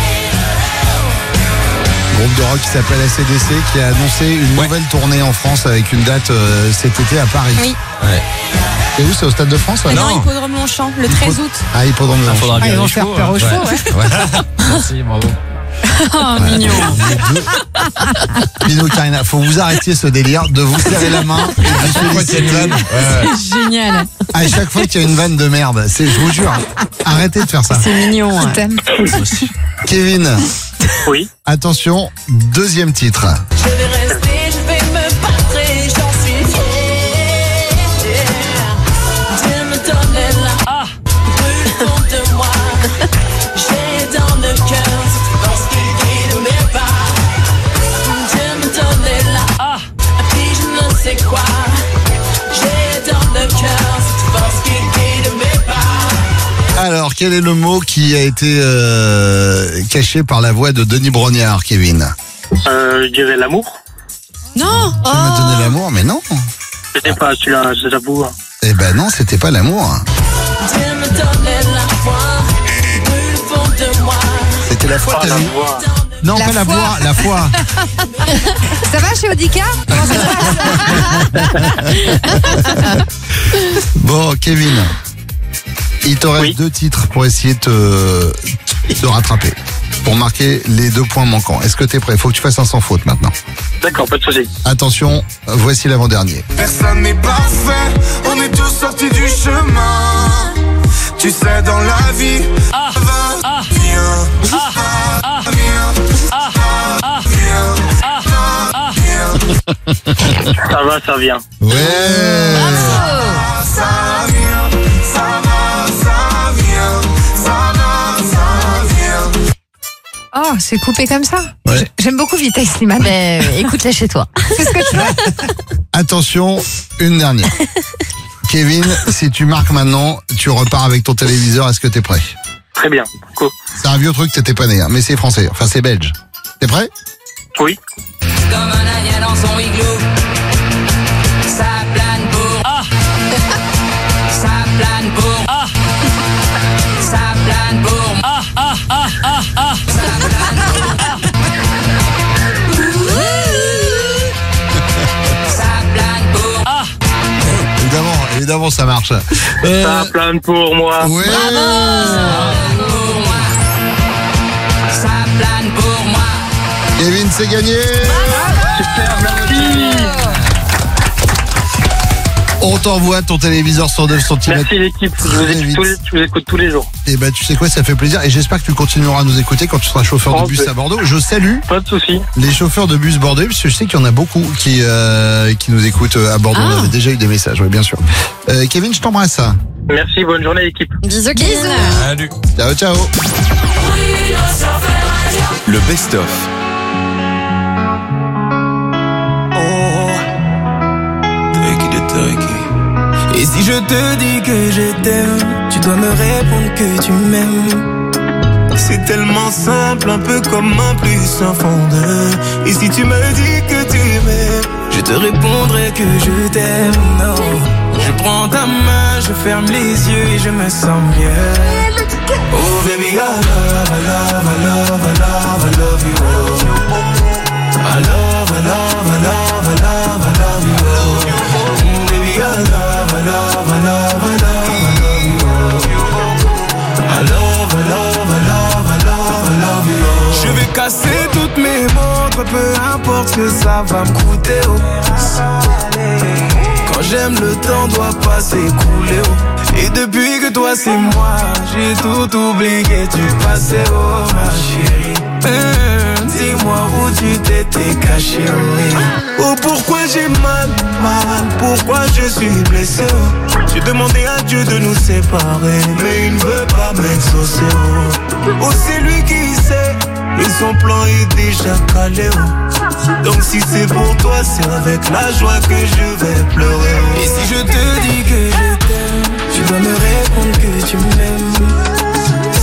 Speaker 2: Groupe de rock qui s'appelle A C D C qui a annoncé une
Speaker 8: Ouais.
Speaker 2: nouvelle tournée en France avec une date euh, cet été à Paris.
Speaker 6: Oui.
Speaker 8: Ouais.
Speaker 2: Et où? C'est au Stade de France?
Speaker 6: Ah
Speaker 2: là
Speaker 6: non, Hippodrome Longchamp, le treize août.
Speaker 2: Ah, Hippodrome
Speaker 8: Ah,
Speaker 2: Longchamp.
Speaker 8: faudra
Speaker 4: Ah, ils
Speaker 8: regarder
Speaker 4: vont
Speaker 8: les
Speaker 4: faire
Speaker 8: chevaux,
Speaker 4: peur aux
Speaker 8: hein.
Speaker 4: chevaux, ouais.
Speaker 8: Merci, bravo.
Speaker 6: Oh, mignon.
Speaker 2: Pino, Karina, faut vous arrêter ce délire de vous serrer la main et de vous féliciter.
Speaker 6: C'est génial.
Speaker 2: À chaque fois qu'il y a une vanne de merde, c'est, je vous jure, arrêtez de faire ça.
Speaker 6: C'est mignon.
Speaker 4: Je
Speaker 6: hein.
Speaker 4: t'aime.
Speaker 2: Kevin,
Speaker 24: Oui.
Speaker 2: attention, deuxième titre.
Speaker 18: Je vais rester, je vais me battre et j'en suis fier. Dieu me donne la brûle au fond de moi. J'ai dans le cœur cette force qui guide mes pas. Dieu me donne la puis je ne sais quoi. J'ai dans le cœur cette force qui guide mes pas.
Speaker 2: Alors, quel est le mot qui a été euh, caché par la voix de Denis Brognard, Kevin?
Speaker 24: Euh, je dirais l'amour.
Speaker 6: Non.
Speaker 2: Tu m'as donné l'amour, mais non.
Speaker 24: Je sais pas, celui-là, j'avoue.
Speaker 2: Eh ben non, c'était pas l'amour.
Speaker 18: Dieu me donne la foi, brûle au fond de moi.
Speaker 2: C'était la foi,
Speaker 24: Ah,
Speaker 2: t'as
Speaker 24: la
Speaker 2: vu?
Speaker 24: voix.
Speaker 2: Non,
Speaker 4: La
Speaker 2: pas la
Speaker 4: foi.
Speaker 2: voix, la foi.
Speaker 4: Ça va chez Audica? Comment ça se passe?
Speaker 2: Bon, Kevin, il te reste
Speaker 24: Oui.
Speaker 2: deux titres pour essayer de te, de rattraper, pour marquer les deux points manquants. Est-ce que t'es prêt? Faut que tu fasses un sans faute maintenant.
Speaker 24: D'accord, pas de souci.
Speaker 2: Attention, voici l'avant-dernier.
Speaker 3: Personne n'est parfait, on est tous sortis du chemin. Tu sais, dans la vie,
Speaker 18: Ah,
Speaker 3: va,
Speaker 18: ah,
Speaker 3: viens,
Speaker 18: ah, ah,
Speaker 3: viens,
Speaker 18: ah, ah,
Speaker 3: viens,
Speaker 18: ah, ah.
Speaker 3: viens.
Speaker 24: Ça va, ça vient.
Speaker 2: Ouais.
Speaker 3: Ça vient, ça va, ça vient, ça va, ça vient.
Speaker 4: Oh, c'est coupé comme ça.
Speaker 2: Ouais.
Speaker 4: J'aime beaucoup Vitaly Slimane.
Speaker 15: Mais écoute-les chez toi.
Speaker 4: C'est ce que tu veux.
Speaker 2: Attention, une dernière. Kevin, si tu marques maintenant, tu repars avec ton téléviseur. Est-ce que t'es prêt?
Speaker 24: Très bien. Cool.
Speaker 2: C'est un vieux truc, t'étais pas né, hein, mais c'est français. Enfin, c'est belge. T'es prêt?
Speaker 24: Oui.
Speaker 18: Comme un indien dans son igloo. Ça plane pour. Ah. Ça plane pour. Ah. Ça plane pour. Ah, ah, ah, ah, ah. Ça plane pour. Ah. Ça plane pour. Ah.
Speaker 2: Évidemment, évidemment, ça marche. Euh,
Speaker 24: Ça plane pour moi.
Speaker 2: ouais.
Speaker 18: Ça plane pour moi.
Speaker 2: Kevin, c'est gagné.
Speaker 24: Super, merci.
Speaker 2: On t'envoie ton téléviseur cent neuf centimètres.
Speaker 24: Merci l'équipe. Je vous,
Speaker 2: Très
Speaker 24: écoute
Speaker 2: vite.
Speaker 24: tous les, je vous écoute tous les jours.
Speaker 2: Et ben, tu sais quoi, ça fait plaisir. Et j'espère que tu continueras à nous écouter quand tu seras chauffeur de
Speaker 24: Oh,
Speaker 2: bus
Speaker 24: mais-
Speaker 2: à Bordeaux. Je salue
Speaker 24: Pas de souci.
Speaker 2: les chauffeurs de bus bordelais, parce que je sais qu'il y en a beaucoup qui, euh, qui nous écoutent à Bordeaux.
Speaker 6: Ah.
Speaker 2: On avait déjà eu des messages, oui, bien sûr. Euh, Kevin, je t'embrasse.
Speaker 24: Merci, bonne journée l'équipe.
Speaker 6: Bisous, Kevin.
Speaker 8: Salut.
Speaker 2: Ciao, ciao.
Speaker 10: Le best-of.
Speaker 3: Et si je te dis que je t'aime, tu dois me répondre que tu m'aimes. C'est tellement simple, un peu comme un plus sans fondeur. Et si tu me dis que tu m'aimes, je te répondrai que je t'aime. Non, je prends ta main, je ferme les yeux et je me sens mieux. Oh baby, I love, I love, I love, I love, I love you. Oh. I love, I love, I love, I love, I love you. Oh. Mm, baby, I love, I love, I love, I love, I love you. Oh. I love, I love, I love, I love, I love you. Oh. Je vais casser toutes mes montres, peu importe ce que ça va me coûter. Oh. Quand j'aime, le temps doit pas s'écouler. Oh. Et depuis que toi c'est moi, j'ai tout oublié, tu passais, oh ma chérie. Hum, dis-moi où tu t'étais caché, oui. Oh pourquoi j'ai mal, mal, pourquoi je suis blessé, oh. J'ai demandé à Dieu de nous séparer, mais il ne veut pas m'exaucer, oh. Oh c'est lui qui sait, et son plan est déjà calé, oh. Donc si c'est pour toi, c'est avec la joie que je vais pleurer, oh. Et si je te dis que je t'aime, tu dois me répondre que tu m'aimes.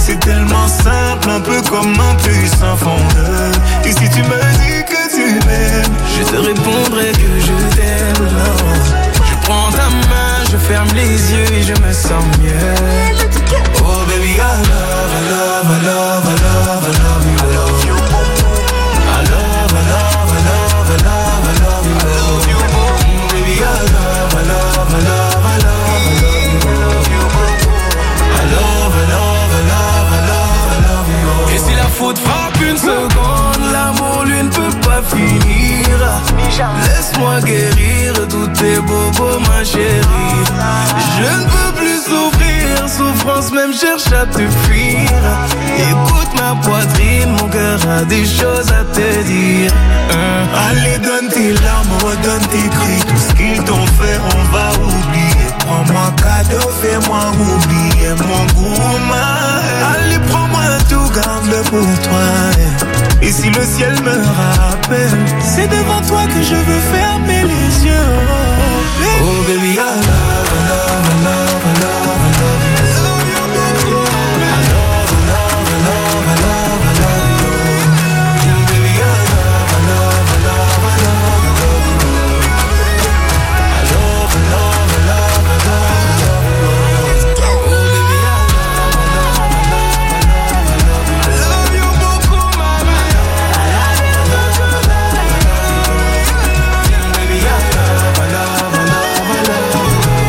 Speaker 3: C'est tellement simple, un peu comme un puissant fondeur. Et si tu me dis que tu m'aimes, je te répondrai que je t'aime. Non. Je prends ta main, je ferme les yeux et je me sens mieux. Oh baby, I love, I love, I love, I love, I love you. I love you. I love, I love, I love, I love, I love you. I love you. Baby, I love, I love, I love, I love, I love you. I love, I love, I love, I love, I love you. Et si la faute frappe une seconde, l'amour lui ne peut pas finir. Laisse-moi guérir tous tes bobos, ma chérie. Je ne peux plus souffrir, souffrance même cherche à te fuir. Écoute ma poitrine, mon cœur a des choses à te dire. hein. Allez, donne tes larmes, donne tes cris. Tout ce qu'ils t'ont fait, on va oublier. Prends-moi cadeau, fais-moi oublier mon gourmand. Allez, prends-moi tout, garde-le pour toi. Et si le ciel me rappelle, c'est devant toi que je veux fermer les yeux. Oh baby, I love, I love, I love, I love, I love you. I love, I love, I love, I love, I love you. Baby, I love, I love, I love, I love, I love you. I love, I love, I love, I love, I love you. Oh baby, I love, I love, I love, I love, I love you. I love you beaucoup, mama. I love, I love, I love, I love you. Baby, I love, I love, I love, I love you.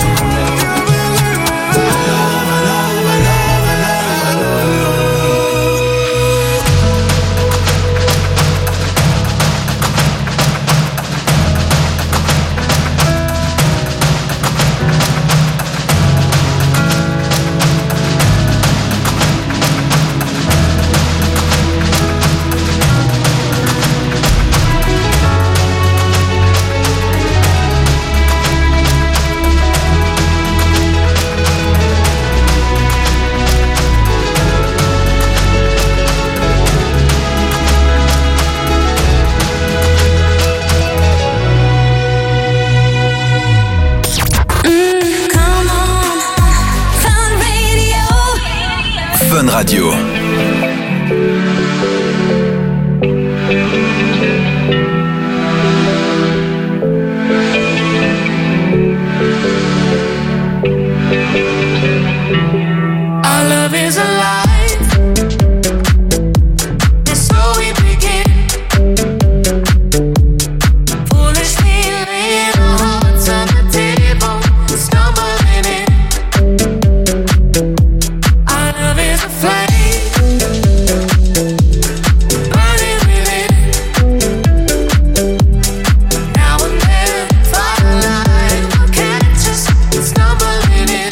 Speaker 9: Fun Radio.
Speaker 3: Our love is alive, and so we begin. Foolishly laying our hearts on the table, stumbling in. Our love is a flame, burning within. Now and then, firelight will catch us, stumbling in.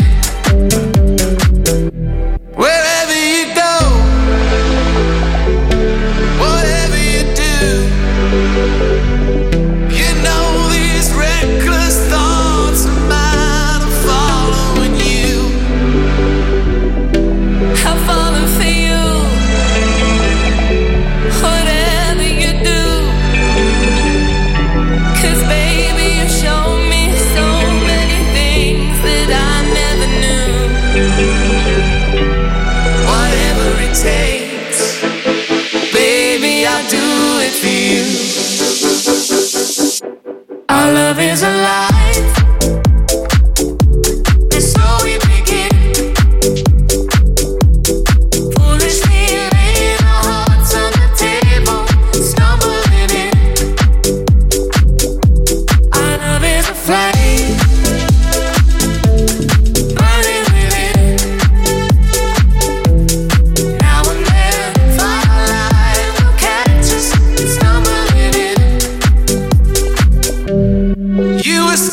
Speaker 3: Wherever you go, whatever you do, you know these reckless thoughts of mine are following you.
Speaker 18: I'm falling for you. Whatever you do, 'cause baby you show me so many things that I never knew.
Speaker 3: Whatever it takes, baby, I'll do it for you. Our love is alive, and so we begin. Foolishly laying our hearts on the table, stumbling in. Our love is a flame, burning within. Now and then, firelight will catch us, stumbling in. You were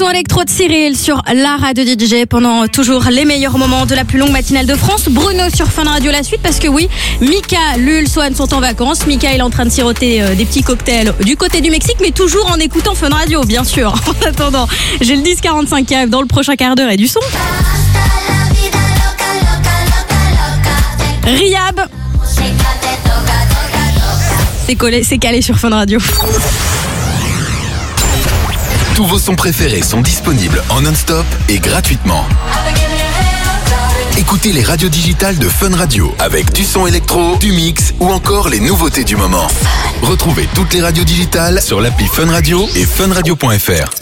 Speaker 6: son électro de Cyril sur la radio D J pendant toujours les meilleurs moments de la plus longue matinale de France. Bruno sur Fun Radio la suite parce que oui, Mika, Lul, Swan sont en vacances. Mika il est en train de siroter euh, des petits cocktails du côté du Mexique, mais toujours en écoutant Fun Radio, bien sûr. En attendant, j'ai le dix quarante-cinq qui arrive dans le prochain quart d'heure et du son. Riyab. C'est collé, c'est calé sur Fun Radio.
Speaker 9: Tous vos sons préférés sont disponibles en non-stop et gratuitement. Écoutez les radios digitales de Fun Radio avec du son électro, du mix ou encore les nouveautés du moment. Retrouvez toutes les radios digitales sur l'appli Fun Radio et funradio point f r.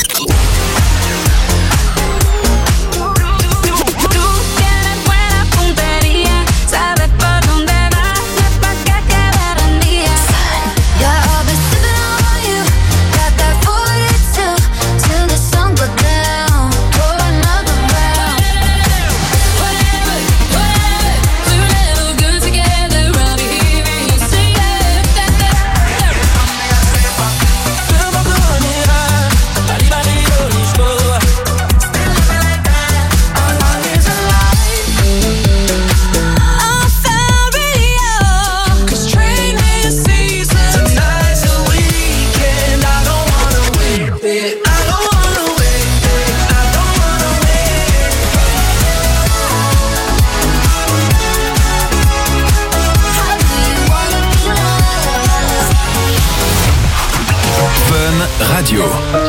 Speaker 9: Radio.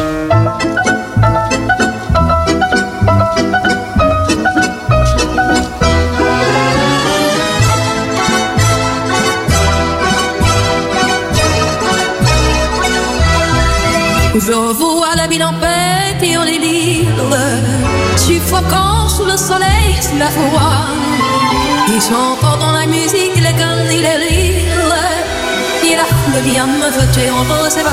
Speaker 18: Je vois la ville en paix et en délire, suffocant sous le soleil, sous la foi. Ils chantent dans la musique, les guns et les rires. Il a le bien me jeter en rose et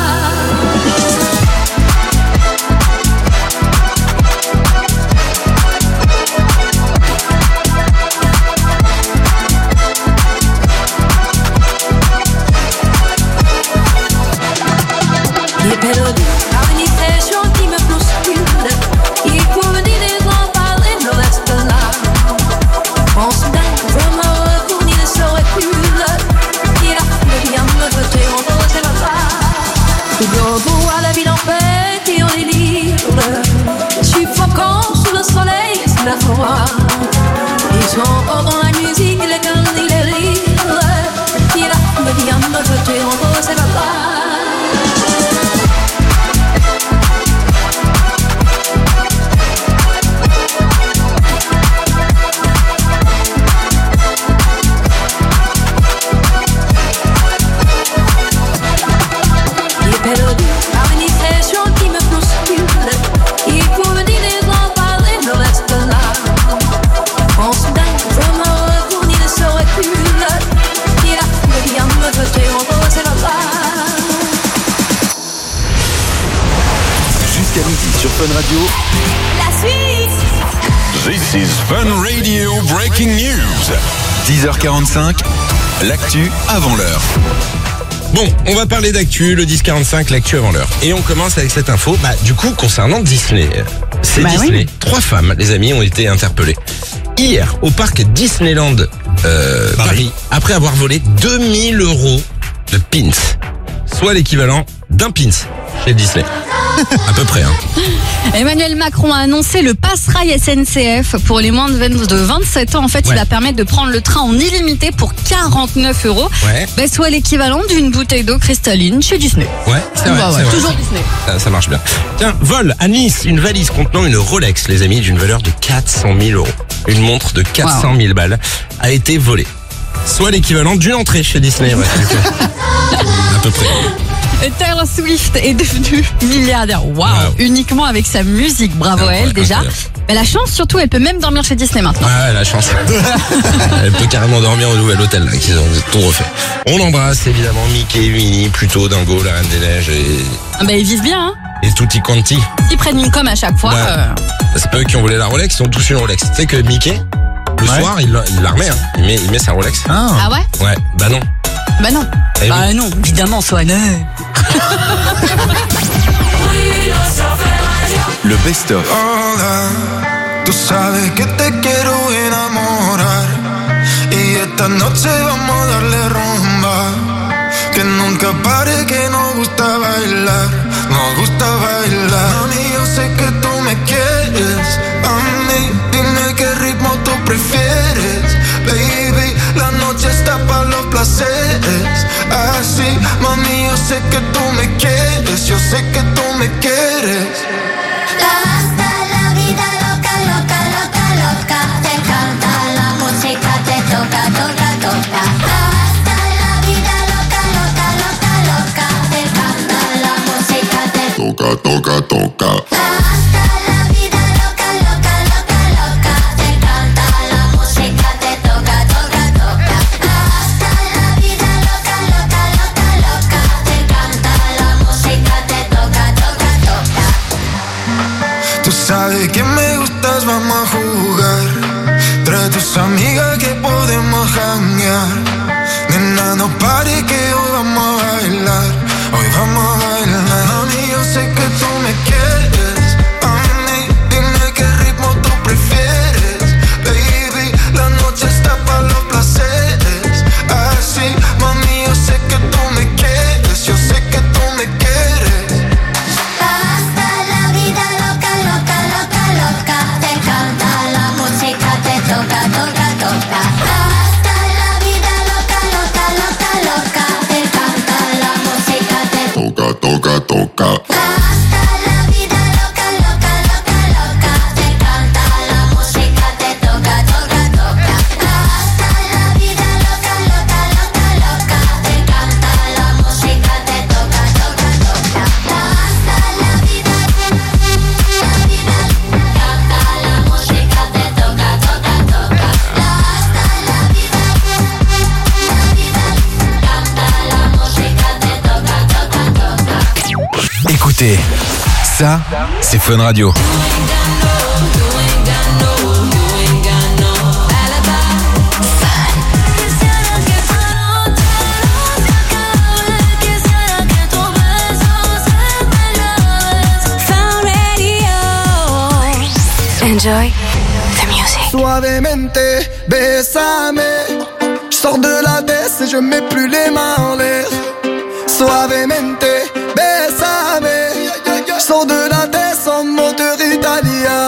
Speaker 18: il est perdu par une expression qui me bouscule. Il faut me dire des grands parler, me reste là. En soudain, je me retourne, il se recule. Il a le bien me jeter en rose et je vois la ville en fête et en délire, suffocant sous le soleil, sous la foi. Ils chantent dans la musique, les guns et les rires. Il a le bien me jeter en rose et
Speaker 9: Sur Fun Radio.
Speaker 18: la suite.
Speaker 9: This is Fun Radio Breaking News. dix heures quarante-cinq, l'actu avant l'heure.
Speaker 7: Bon, on va parler d'actu, le dix quarante-cinq, l'actu avant l'heure. Et on commence avec cette info, bah, du coup, concernant Disney. C'est
Speaker 6: bah
Speaker 7: Disney.
Speaker 6: Oui.
Speaker 7: Trois femmes, les amis, ont été interpellées hier au parc Disneyland euh, Paris, après avoir volé deux mille euros de pins. Soit l'équivalent d'un pins chez Disney. À peu près, hein.
Speaker 6: Emmanuel Macron a annoncé le Pass-Rail S N C F pour les moins de vingt-sept ans. En fait,
Speaker 7: Ouais.
Speaker 6: il va permettre de prendre le train en illimité pour quarante-neuf euros.
Speaker 7: Ouais.
Speaker 6: Ben, soit l'équivalent d'une bouteille d'eau cristalline chez Disney.
Speaker 7: Ouais, c'est vrai,
Speaker 6: Bah ouais,
Speaker 7: c'est vrai.
Speaker 6: toujours Disney.
Speaker 7: Ça, ça marche bien. Tiens, vol à Nice, une valise contenant une Rolex, les amis, d'une valeur de quatre cent mille euros. Une montre de quatre cent mille balles a été volée. Soit l'équivalent d'une entrée chez Disney, ouais, du coup. À peu près.
Speaker 6: Taylor Swift est devenue milliardaire. Waouh,
Speaker 7: Wow.
Speaker 6: Uniquement avec sa musique. Bravo à elle déjà.
Speaker 7: incroyable.
Speaker 6: Mais la chance surtout, elle peut même dormir chez Disney maintenant.
Speaker 7: Ouais, la chance. Elle peut carrément dormir au nouvel hôtel, là, qu'ils ont tout refait. On embrasse évidemment Mickey, Minnie, Pluto, Dingo, la Reine des Neiges et,
Speaker 6: Ah bah, ils vivent bien, hein.
Speaker 7: et Tutti Quanti.
Speaker 6: Ils prennent une com à chaque fois.
Speaker 7: Ouais.
Speaker 6: euh.
Speaker 7: C'est pas eux qui ont volé la Rolex, ils ont tous une Rolex. Tu sais que Mickey, le
Speaker 2: Ouais.
Speaker 7: soir, il, la- il la remet, hein. il, met, il met sa Rolex.
Speaker 6: Ah ouais
Speaker 7: Ouais, bah non.
Speaker 6: Bah non.
Speaker 7: Eh
Speaker 6: bah
Speaker 7: oui.
Speaker 6: non, évidemment, Swan.
Speaker 9: Le le best-of.
Speaker 3: Hola, tú sabes que te quiero enamorar y esta noche vamos a darle rumba, que nunca pare, que nos gusta bailar, nos gusta bailar. Mami, yo sé que tú me quieres, a mí, dime qué ritmo tú prefieres, baby, la noche está para los placeres, así, mami, yo sé que tú me quieres, yo sé que tú me quieres.
Speaker 18: Hasta la vida loca, loca, loca, loca. Te canta la música, te toca, toca, toca. Hasta la vida loca, loca, loca, loca. Te canta la música, te
Speaker 3: toca, toca, toca.
Speaker 18: Hasta la vida loca, loca, loca, loca. Te canta la música, te toca, toca, toca. Hasta la vida loca, loca, loca, loca. Te canta la música, te toca, toca, toca.
Speaker 3: Tú sabes que me gustas, vamos a jugar. Trae tus amigas que podemos janguear. Nena, no pare que hoy vamos a bailar. Hoy vamos a bailar. Mami, yo sé que tú me quieres. A mí, dime qué ritmo tú prefieres. Baby, la noche está para los placeres. Así, mami, yo sé que tú me quieres. Yo sé que tú me quieres.
Speaker 18: Hasta la vida loca, loca, loca, loca. Te canta la música, te toca, toca, toca. Hasta la vida loca, loca, loca, loca. Te canta la música, te
Speaker 3: toca, toca, toca.
Speaker 18: Hasta la vida loca, loca, loca, loca. Te canta la música, te toca, toca, toca. Hasta la vida loca, loca, loca, loca. Te canta la música, te toca, toca, toca. Hasta la vida, la vida, canta la música, te toca, toca, toca. Hasta la vida, la vida, canta la música, te toca, toca, toca.
Speaker 10: Écoutez, ça, c'est Fun Radio.
Speaker 5: Enjoy the music.
Speaker 11: Suavemente, bésame. Je sors de la baisse et je mets plus les mains en l'air. Suavemente, bésame. Je sors de la baisse en moteur italien.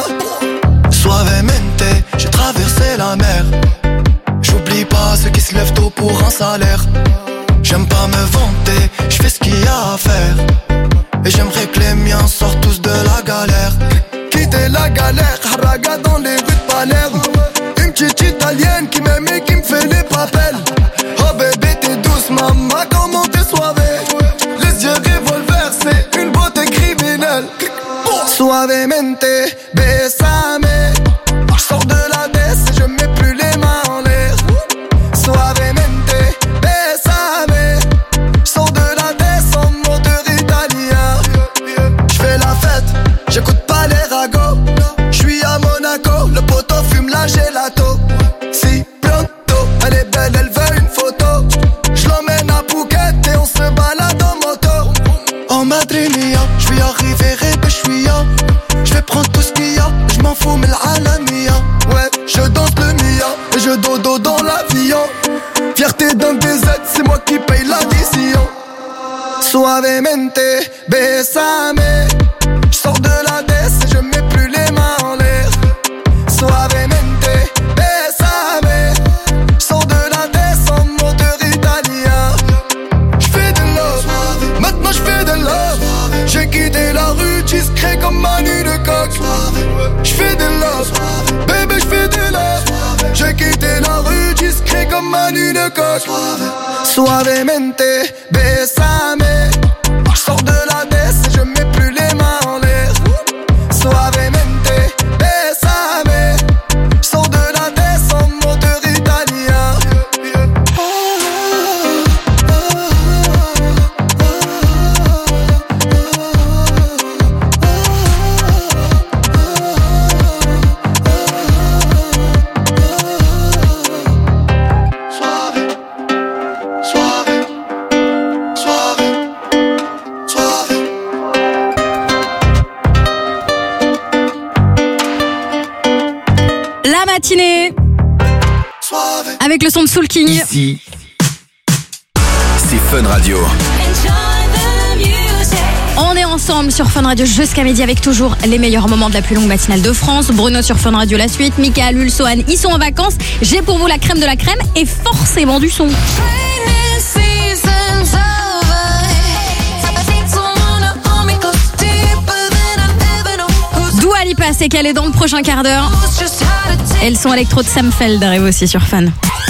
Speaker 11: Suavemente, j'ai traversé la mer. J'oublie pas ceux qui se lèvent tôt pour un salaire. J'aime pas me vanter, je fais ce qu'il y a à faire. Et j'aimerais que les miens sortent tous de la galère. Quitter la galère, haraga dans les rues de Palerme. Une petite italienne qui m'aime et qui me fait les papels. Oh bébé t'es douce maman, comment t'es soivée. Les yeux revolver, c'est une beauté criminelle. Suavemente, bésame. Je sors de la baisse et je mets plus les mains en l'air. Suavemente, bésame. Je sors de la baisse en moteur italien. Je fais la fête, j'écoute pas les ragots. Je suis à Monaco, le poteau fume la gelato. Si bientôt, elle est belle, elle veut une photo. Je l'emmène à Phuket et on se balade en moto. En Madrinia, je vais arriver répéchouia. Je vais prendre tout ce qu'il y a, je m'en fous mais l'alania. Ouais, je danse le mia et je dodo dans l'avion. Fierté d'un D Z, c'est moi qui paye l'addition. Suavemente, bésame. Je sors de la baisse et je mets plus les mains en l'air. Suavemente, bésame. Je sors de la baisse en moteur italien. Je fais de love, maintenant je fais de love. J'ai quitté la rue discret comme Manu de coq. Je fais de love, bébé je fais de love. J'ai quitté la rue discret comme Manu de coq. Suavemente, bésame. Je sors de la baisse et je mets plus les mains en l'air. Suavemente, bésame. Je sors de la baisse en moteur italien. Suave, suave, suave.
Speaker 6: avec le son de Soul King.
Speaker 9: Ici, c'est Fun Radio.
Speaker 6: On est ensemble sur Fun Radio jusqu'à midi avec toujours les meilleurs moments de la plus longue matinale de France. Bruno sur Fun Radio la suite, Michael, Ulsohan, ils sont en vacances. J'ai pour vous la crème de la crème et forcément du son. Dua Lipa, c'est qu'elle est dans le prochain quart d'heure. Et le son électro de Sam Feld arrive aussi sur Fun.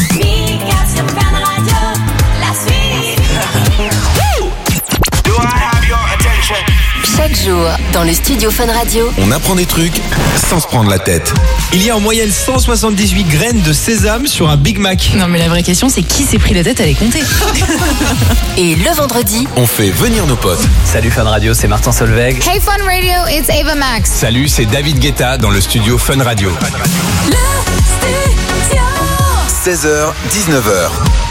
Speaker 5: Chaque jour, dans le studio Fun Radio,
Speaker 9: On apprend des trucs sans se prendre la tête.
Speaker 1: Il y a en moyenne cent soixante-dix-huit graines de sésame sur un Big Mac.
Speaker 23: Non mais la vraie question c'est qui s'est pris la tête à les compter.
Speaker 5: et le vendredi,
Speaker 9: On fait venir nos potes.
Speaker 10: Salut Fun Radio, c'est Martin Solveig.
Speaker 4: Hey Fun Radio, it's Ava Max.
Speaker 12: Salut, c'est David Guetta dans le studio Fun Radio.
Speaker 9: seize heures, dix-neuf heures.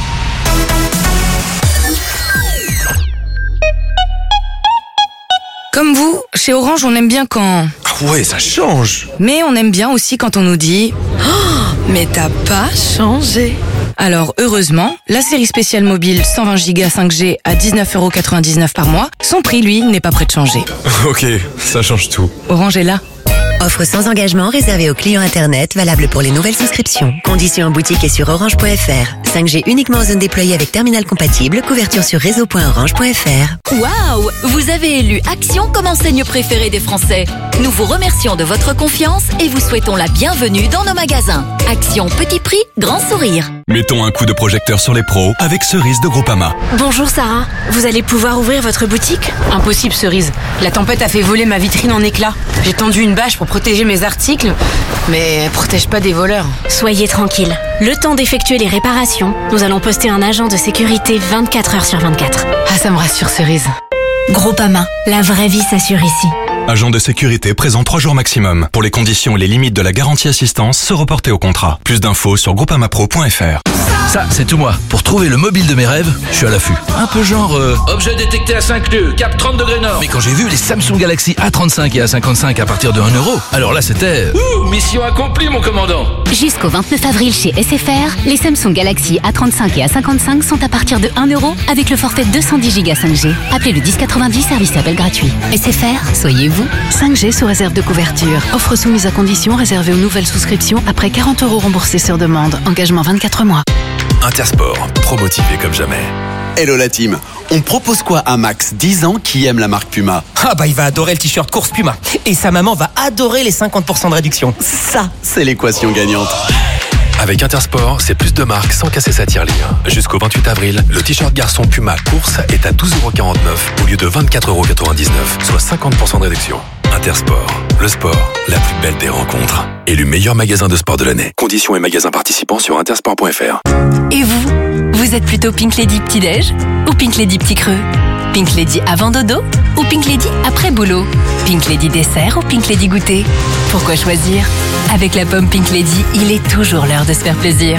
Speaker 21: Comme vous, chez Orange, on aime bien quand...
Speaker 12: Ah ouais, ça change.
Speaker 21: Mais on aime bien aussi quand on nous dit oh, mais t'as pas changé. Alors heureusement, la série spéciale mobile cent vingt giga cinq G à dix-neuf euros quatre-vingt-dix-neuf par mois, son prix lui n'est pas prêt de changer.
Speaker 12: Ok, ça change tout.
Speaker 21: Orange est là.
Speaker 13: Offre sans engagement réservée aux clients internet, valable pour les nouvelles souscriptions. Conditions en boutique et sur orange point f r. cinq G uniquement en zone déployée avec terminal compatible, couverture sur réseau point orange point f r.
Speaker 15: Waouh! Vous avez élu Action comme enseigne préférée des Français. Nous vous remercions de votre confiance et vous souhaitons la bienvenue dans nos magasins. Action petit prix, grand sourire.
Speaker 14: Mettons un coup de projecteur sur les pros avec Cerise de Groupama.
Speaker 16: Bonjour Sarah, vous allez pouvoir ouvrir votre boutique?
Speaker 21: Impossible Cerise, la tempête a fait voler ma vitrine en éclats. J'ai tendu une bâche pour protéger mes articles, mais elle protège pas des voleurs.
Speaker 16: Soyez tranquille, le temps d'effectuer les réparations, nous allons poster un agent de sécurité vingt-quatre heures sur vingt-quatre.
Speaker 21: Ah ça me rassure Cerise.
Speaker 16: Groupama, la vraie vie s'assure ici.
Speaker 14: Agent de sécurité présent trois jours maximum. Pour les conditions et les limites de la garantie assistance, se reporter au contrat. Plus d'infos sur groupamapro point f r.
Speaker 25: Ça, c'est tout moi. Pour trouver le mobile de mes rêves, je suis à l'affût. Un peu genre... Euh...
Speaker 26: Objet détecté à cinq nœuds, cap trente degrés nord.
Speaker 25: Mais quand j'ai vu les Samsung Galaxy A trente-cinq et A cinquante-cinq à partir de un euro, alors là c'était...
Speaker 26: Ouh, mission accomplie mon commandant.
Speaker 27: Jusqu'au vingt-neuf avril chez S F R, les Samsung Galaxy A trente-cinq et A cinquante-cinq sont à partir de un euro avec le forfait deux cent dix giga cinq G. Appelez le dix quatre-vingt-dix, service appel gratuit. S F R, soyez vous.
Speaker 23: cinq G sous réserve de couverture. Offre soumise à condition réservée aux nouvelles souscriptions après quarante euros remboursés sur demande. Engagement vingt-quatre mois.
Speaker 9: Intersport, trop motivé comme jamais.
Speaker 28: Hello la team, on propose quoi à Max, dix ans, qui aime la marque Puma?
Speaker 19: Ah bah il va adorer le t-shirt course Puma. Et sa maman va adorer les cinquante pour cent de réduction.
Speaker 28: Ça, c'est l'équation gagnante.
Speaker 9: Avec Intersport, c'est plus de marques sans casser sa tirelire. Jusqu'au vingt-huit avril, le t-shirt garçon Puma course est à douze euros quarante-neuf au lieu de vingt-quatre euros quatre-vingt-dix-neuf, soit cinquante pour cent de réduction. Intersport, le sport, la plus belle des rencontres. Élu meilleur magasin de sport de l'année. Conditions et magasins participants sur intersport point f r.
Speaker 23: Et vous? Vous êtes plutôt Pink Lady petit-déj ou Pink Lady petit creux? Pink Lady avant dodo ou Pink Lady après boulot? Pink Lady dessert ou Pink Lady goûter? Pourquoi choisir? Avec la pomme Pink Lady, il est toujours l'heure de se faire plaisir.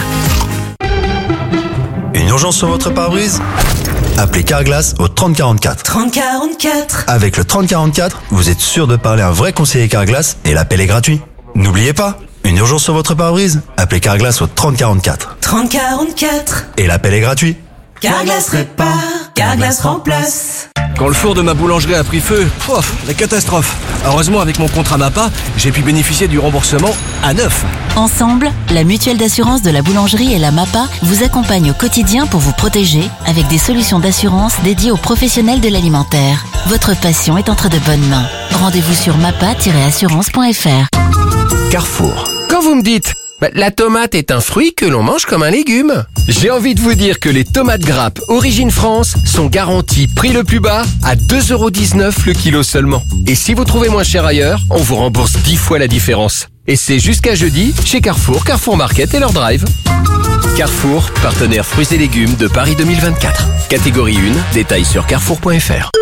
Speaker 17: Une urgence sur votre pare-brise? Appelez Carglass au trente quarante-quatre.
Speaker 18: trente quarante-quatre.
Speaker 17: Avec le trente quarante-quatre, vous êtes sûr de parler à un vrai conseiller Carglass et l'appel est gratuit. N'oubliez pas, une urgence sur votre pare-brise? Appelez Carglass au trente quarante-quatre.
Speaker 18: trente quarante-quatre.
Speaker 17: Et l'appel est gratuit.
Speaker 18: Carglass répare, Carglass remplace.
Speaker 25: Quand le four de ma boulangerie a pris feu, pof, la catastrophe. Heureusement, avec mon contrat MAPA, j'ai pu bénéficier du remboursement à neuf.
Speaker 23: Ensemble, la mutuelle d'assurance de la boulangerie et la MAPA vous accompagnent au quotidien pour vous protéger avec des solutions d'assurance dédiées aux professionnels de l'alimentaire. Votre passion est entre de bonnes mains. Rendez-vous sur mapa tiret assurance point f r.
Speaker 10: Carrefour. Quand vous me dites bah, la tomate est un fruit que l'on mange comme un légume, j'ai envie de vous dire que les tomates grappes Origine France sont garanties prix le plus bas à deux euros dix-neuf le kilo seulement. Et si vous trouvez moins cher ailleurs, on vous rembourse dix fois la différence. Et c'est jusqu'à jeudi chez Carrefour, Carrefour Market et leur drive. Carrefour, partenaire fruits et légumes de Paris deux mille vingt-quatre. Catégorie un, détails sur carrefour point f r.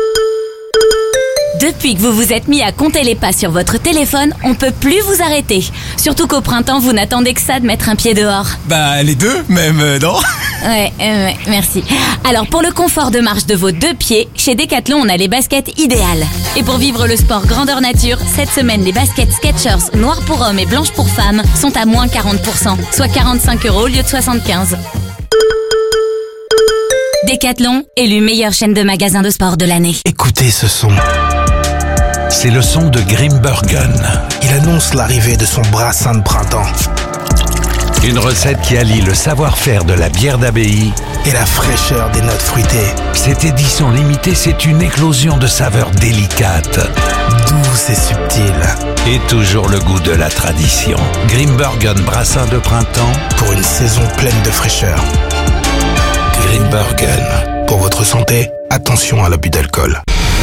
Speaker 27: Depuis que vous vous êtes mis à compter les pas sur votre téléphone, on peut plus vous arrêter. Surtout qu'au printemps, vous n'attendez que ça de mettre un pied dehors.
Speaker 25: Bah les deux, même, euh, non?
Speaker 2: Ouais, euh, ouais, merci. Alors pour le confort de marche de vos deux pieds, chez Decathlon on a les baskets idéales. Et pour vivre le sport grandeur nature, cette semaine les baskets Skechers noires pour hommes et blanches pour femmes sont à moins quarante pour cent, soit quarante-cinq euros au lieu de soixante-quinze. Decathlon, élu meilleure chaîne de magasins de sport de l'année.
Speaker 3: Écoutez ce son. C'est le son de Grimbergen. Il annonce l'arrivée de son brassin de printemps. Une recette qui allie le savoir-faire de la bière d'abbaye et la fraîcheur des notes fruitées. Cette édition limitée, c'est une éclosion de saveurs délicates, douces et subtiles. Et toujours le goût de la tradition. Grimbergen brassin de printemps pour une saison pleine de fraîcheur. Grimbergen. Pour votre santé, attention à l'abus d'alcool.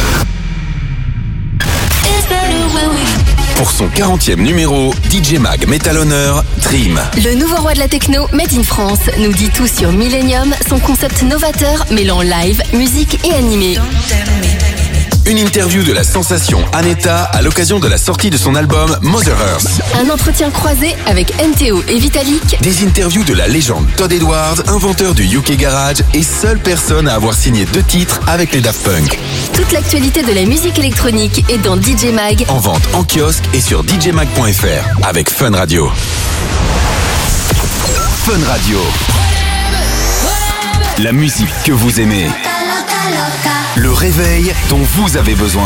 Speaker 7: Pour son quarantième numéro, D J Mag met à l'honneur Dream.
Speaker 5: Le nouveau roi de la techno, Made in France, nous dit tout sur Millennium, son concept novateur mêlant live, musique et animé.
Speaker 7: Une interview de la sensation Aneta à l'occasion de la sortie de son album Mother Earth.
Speaker 5: Un entretien croisé avec N T O et Vitalik.
Speaker 7: Des interviews de la légende Todd Edwards, inventeur du U K Garage et seule personne à avoir signé deux titres avec les Daft Punk.
Speaker 5: Toute l'actualité de la musique électronique est dans D J Mag.
Speaker 7: En vente en kiosque et sur d j mag point f r avec Fun Radio. Fun Radio. La musique que vous aimez. Le réveil dont vous avez besoin.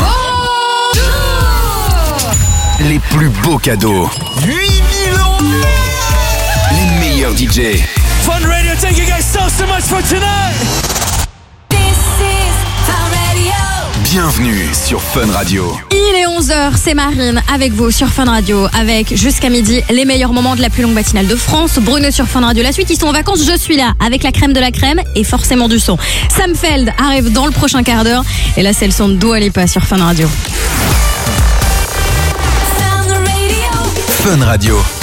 Speaker 7: Les plus beaux cadeaux. huit mille ans. Les meilleurs D J.
Speaker 18: Fun Radio, thank you guys so, so much for tonight. This is Fun Radio.
Speaker 7: Bienvenue sur Fun Radio.
Speaker 6: Il est onze heures, c'est Marine avec vous sur Fun Radio, avec jusqu'à midi les meilleurs moments de la plus longue matinale de France. Bruno sur Fun Radio. La suite, ils sont en vacances, je suis là avec la crème de la crème et forcément du son. Sam Feld arrive dans le prochain quart d'heure et là c'est le son de Dua Lipa sur Fun Radio.
Speaker 7: Fun Radio.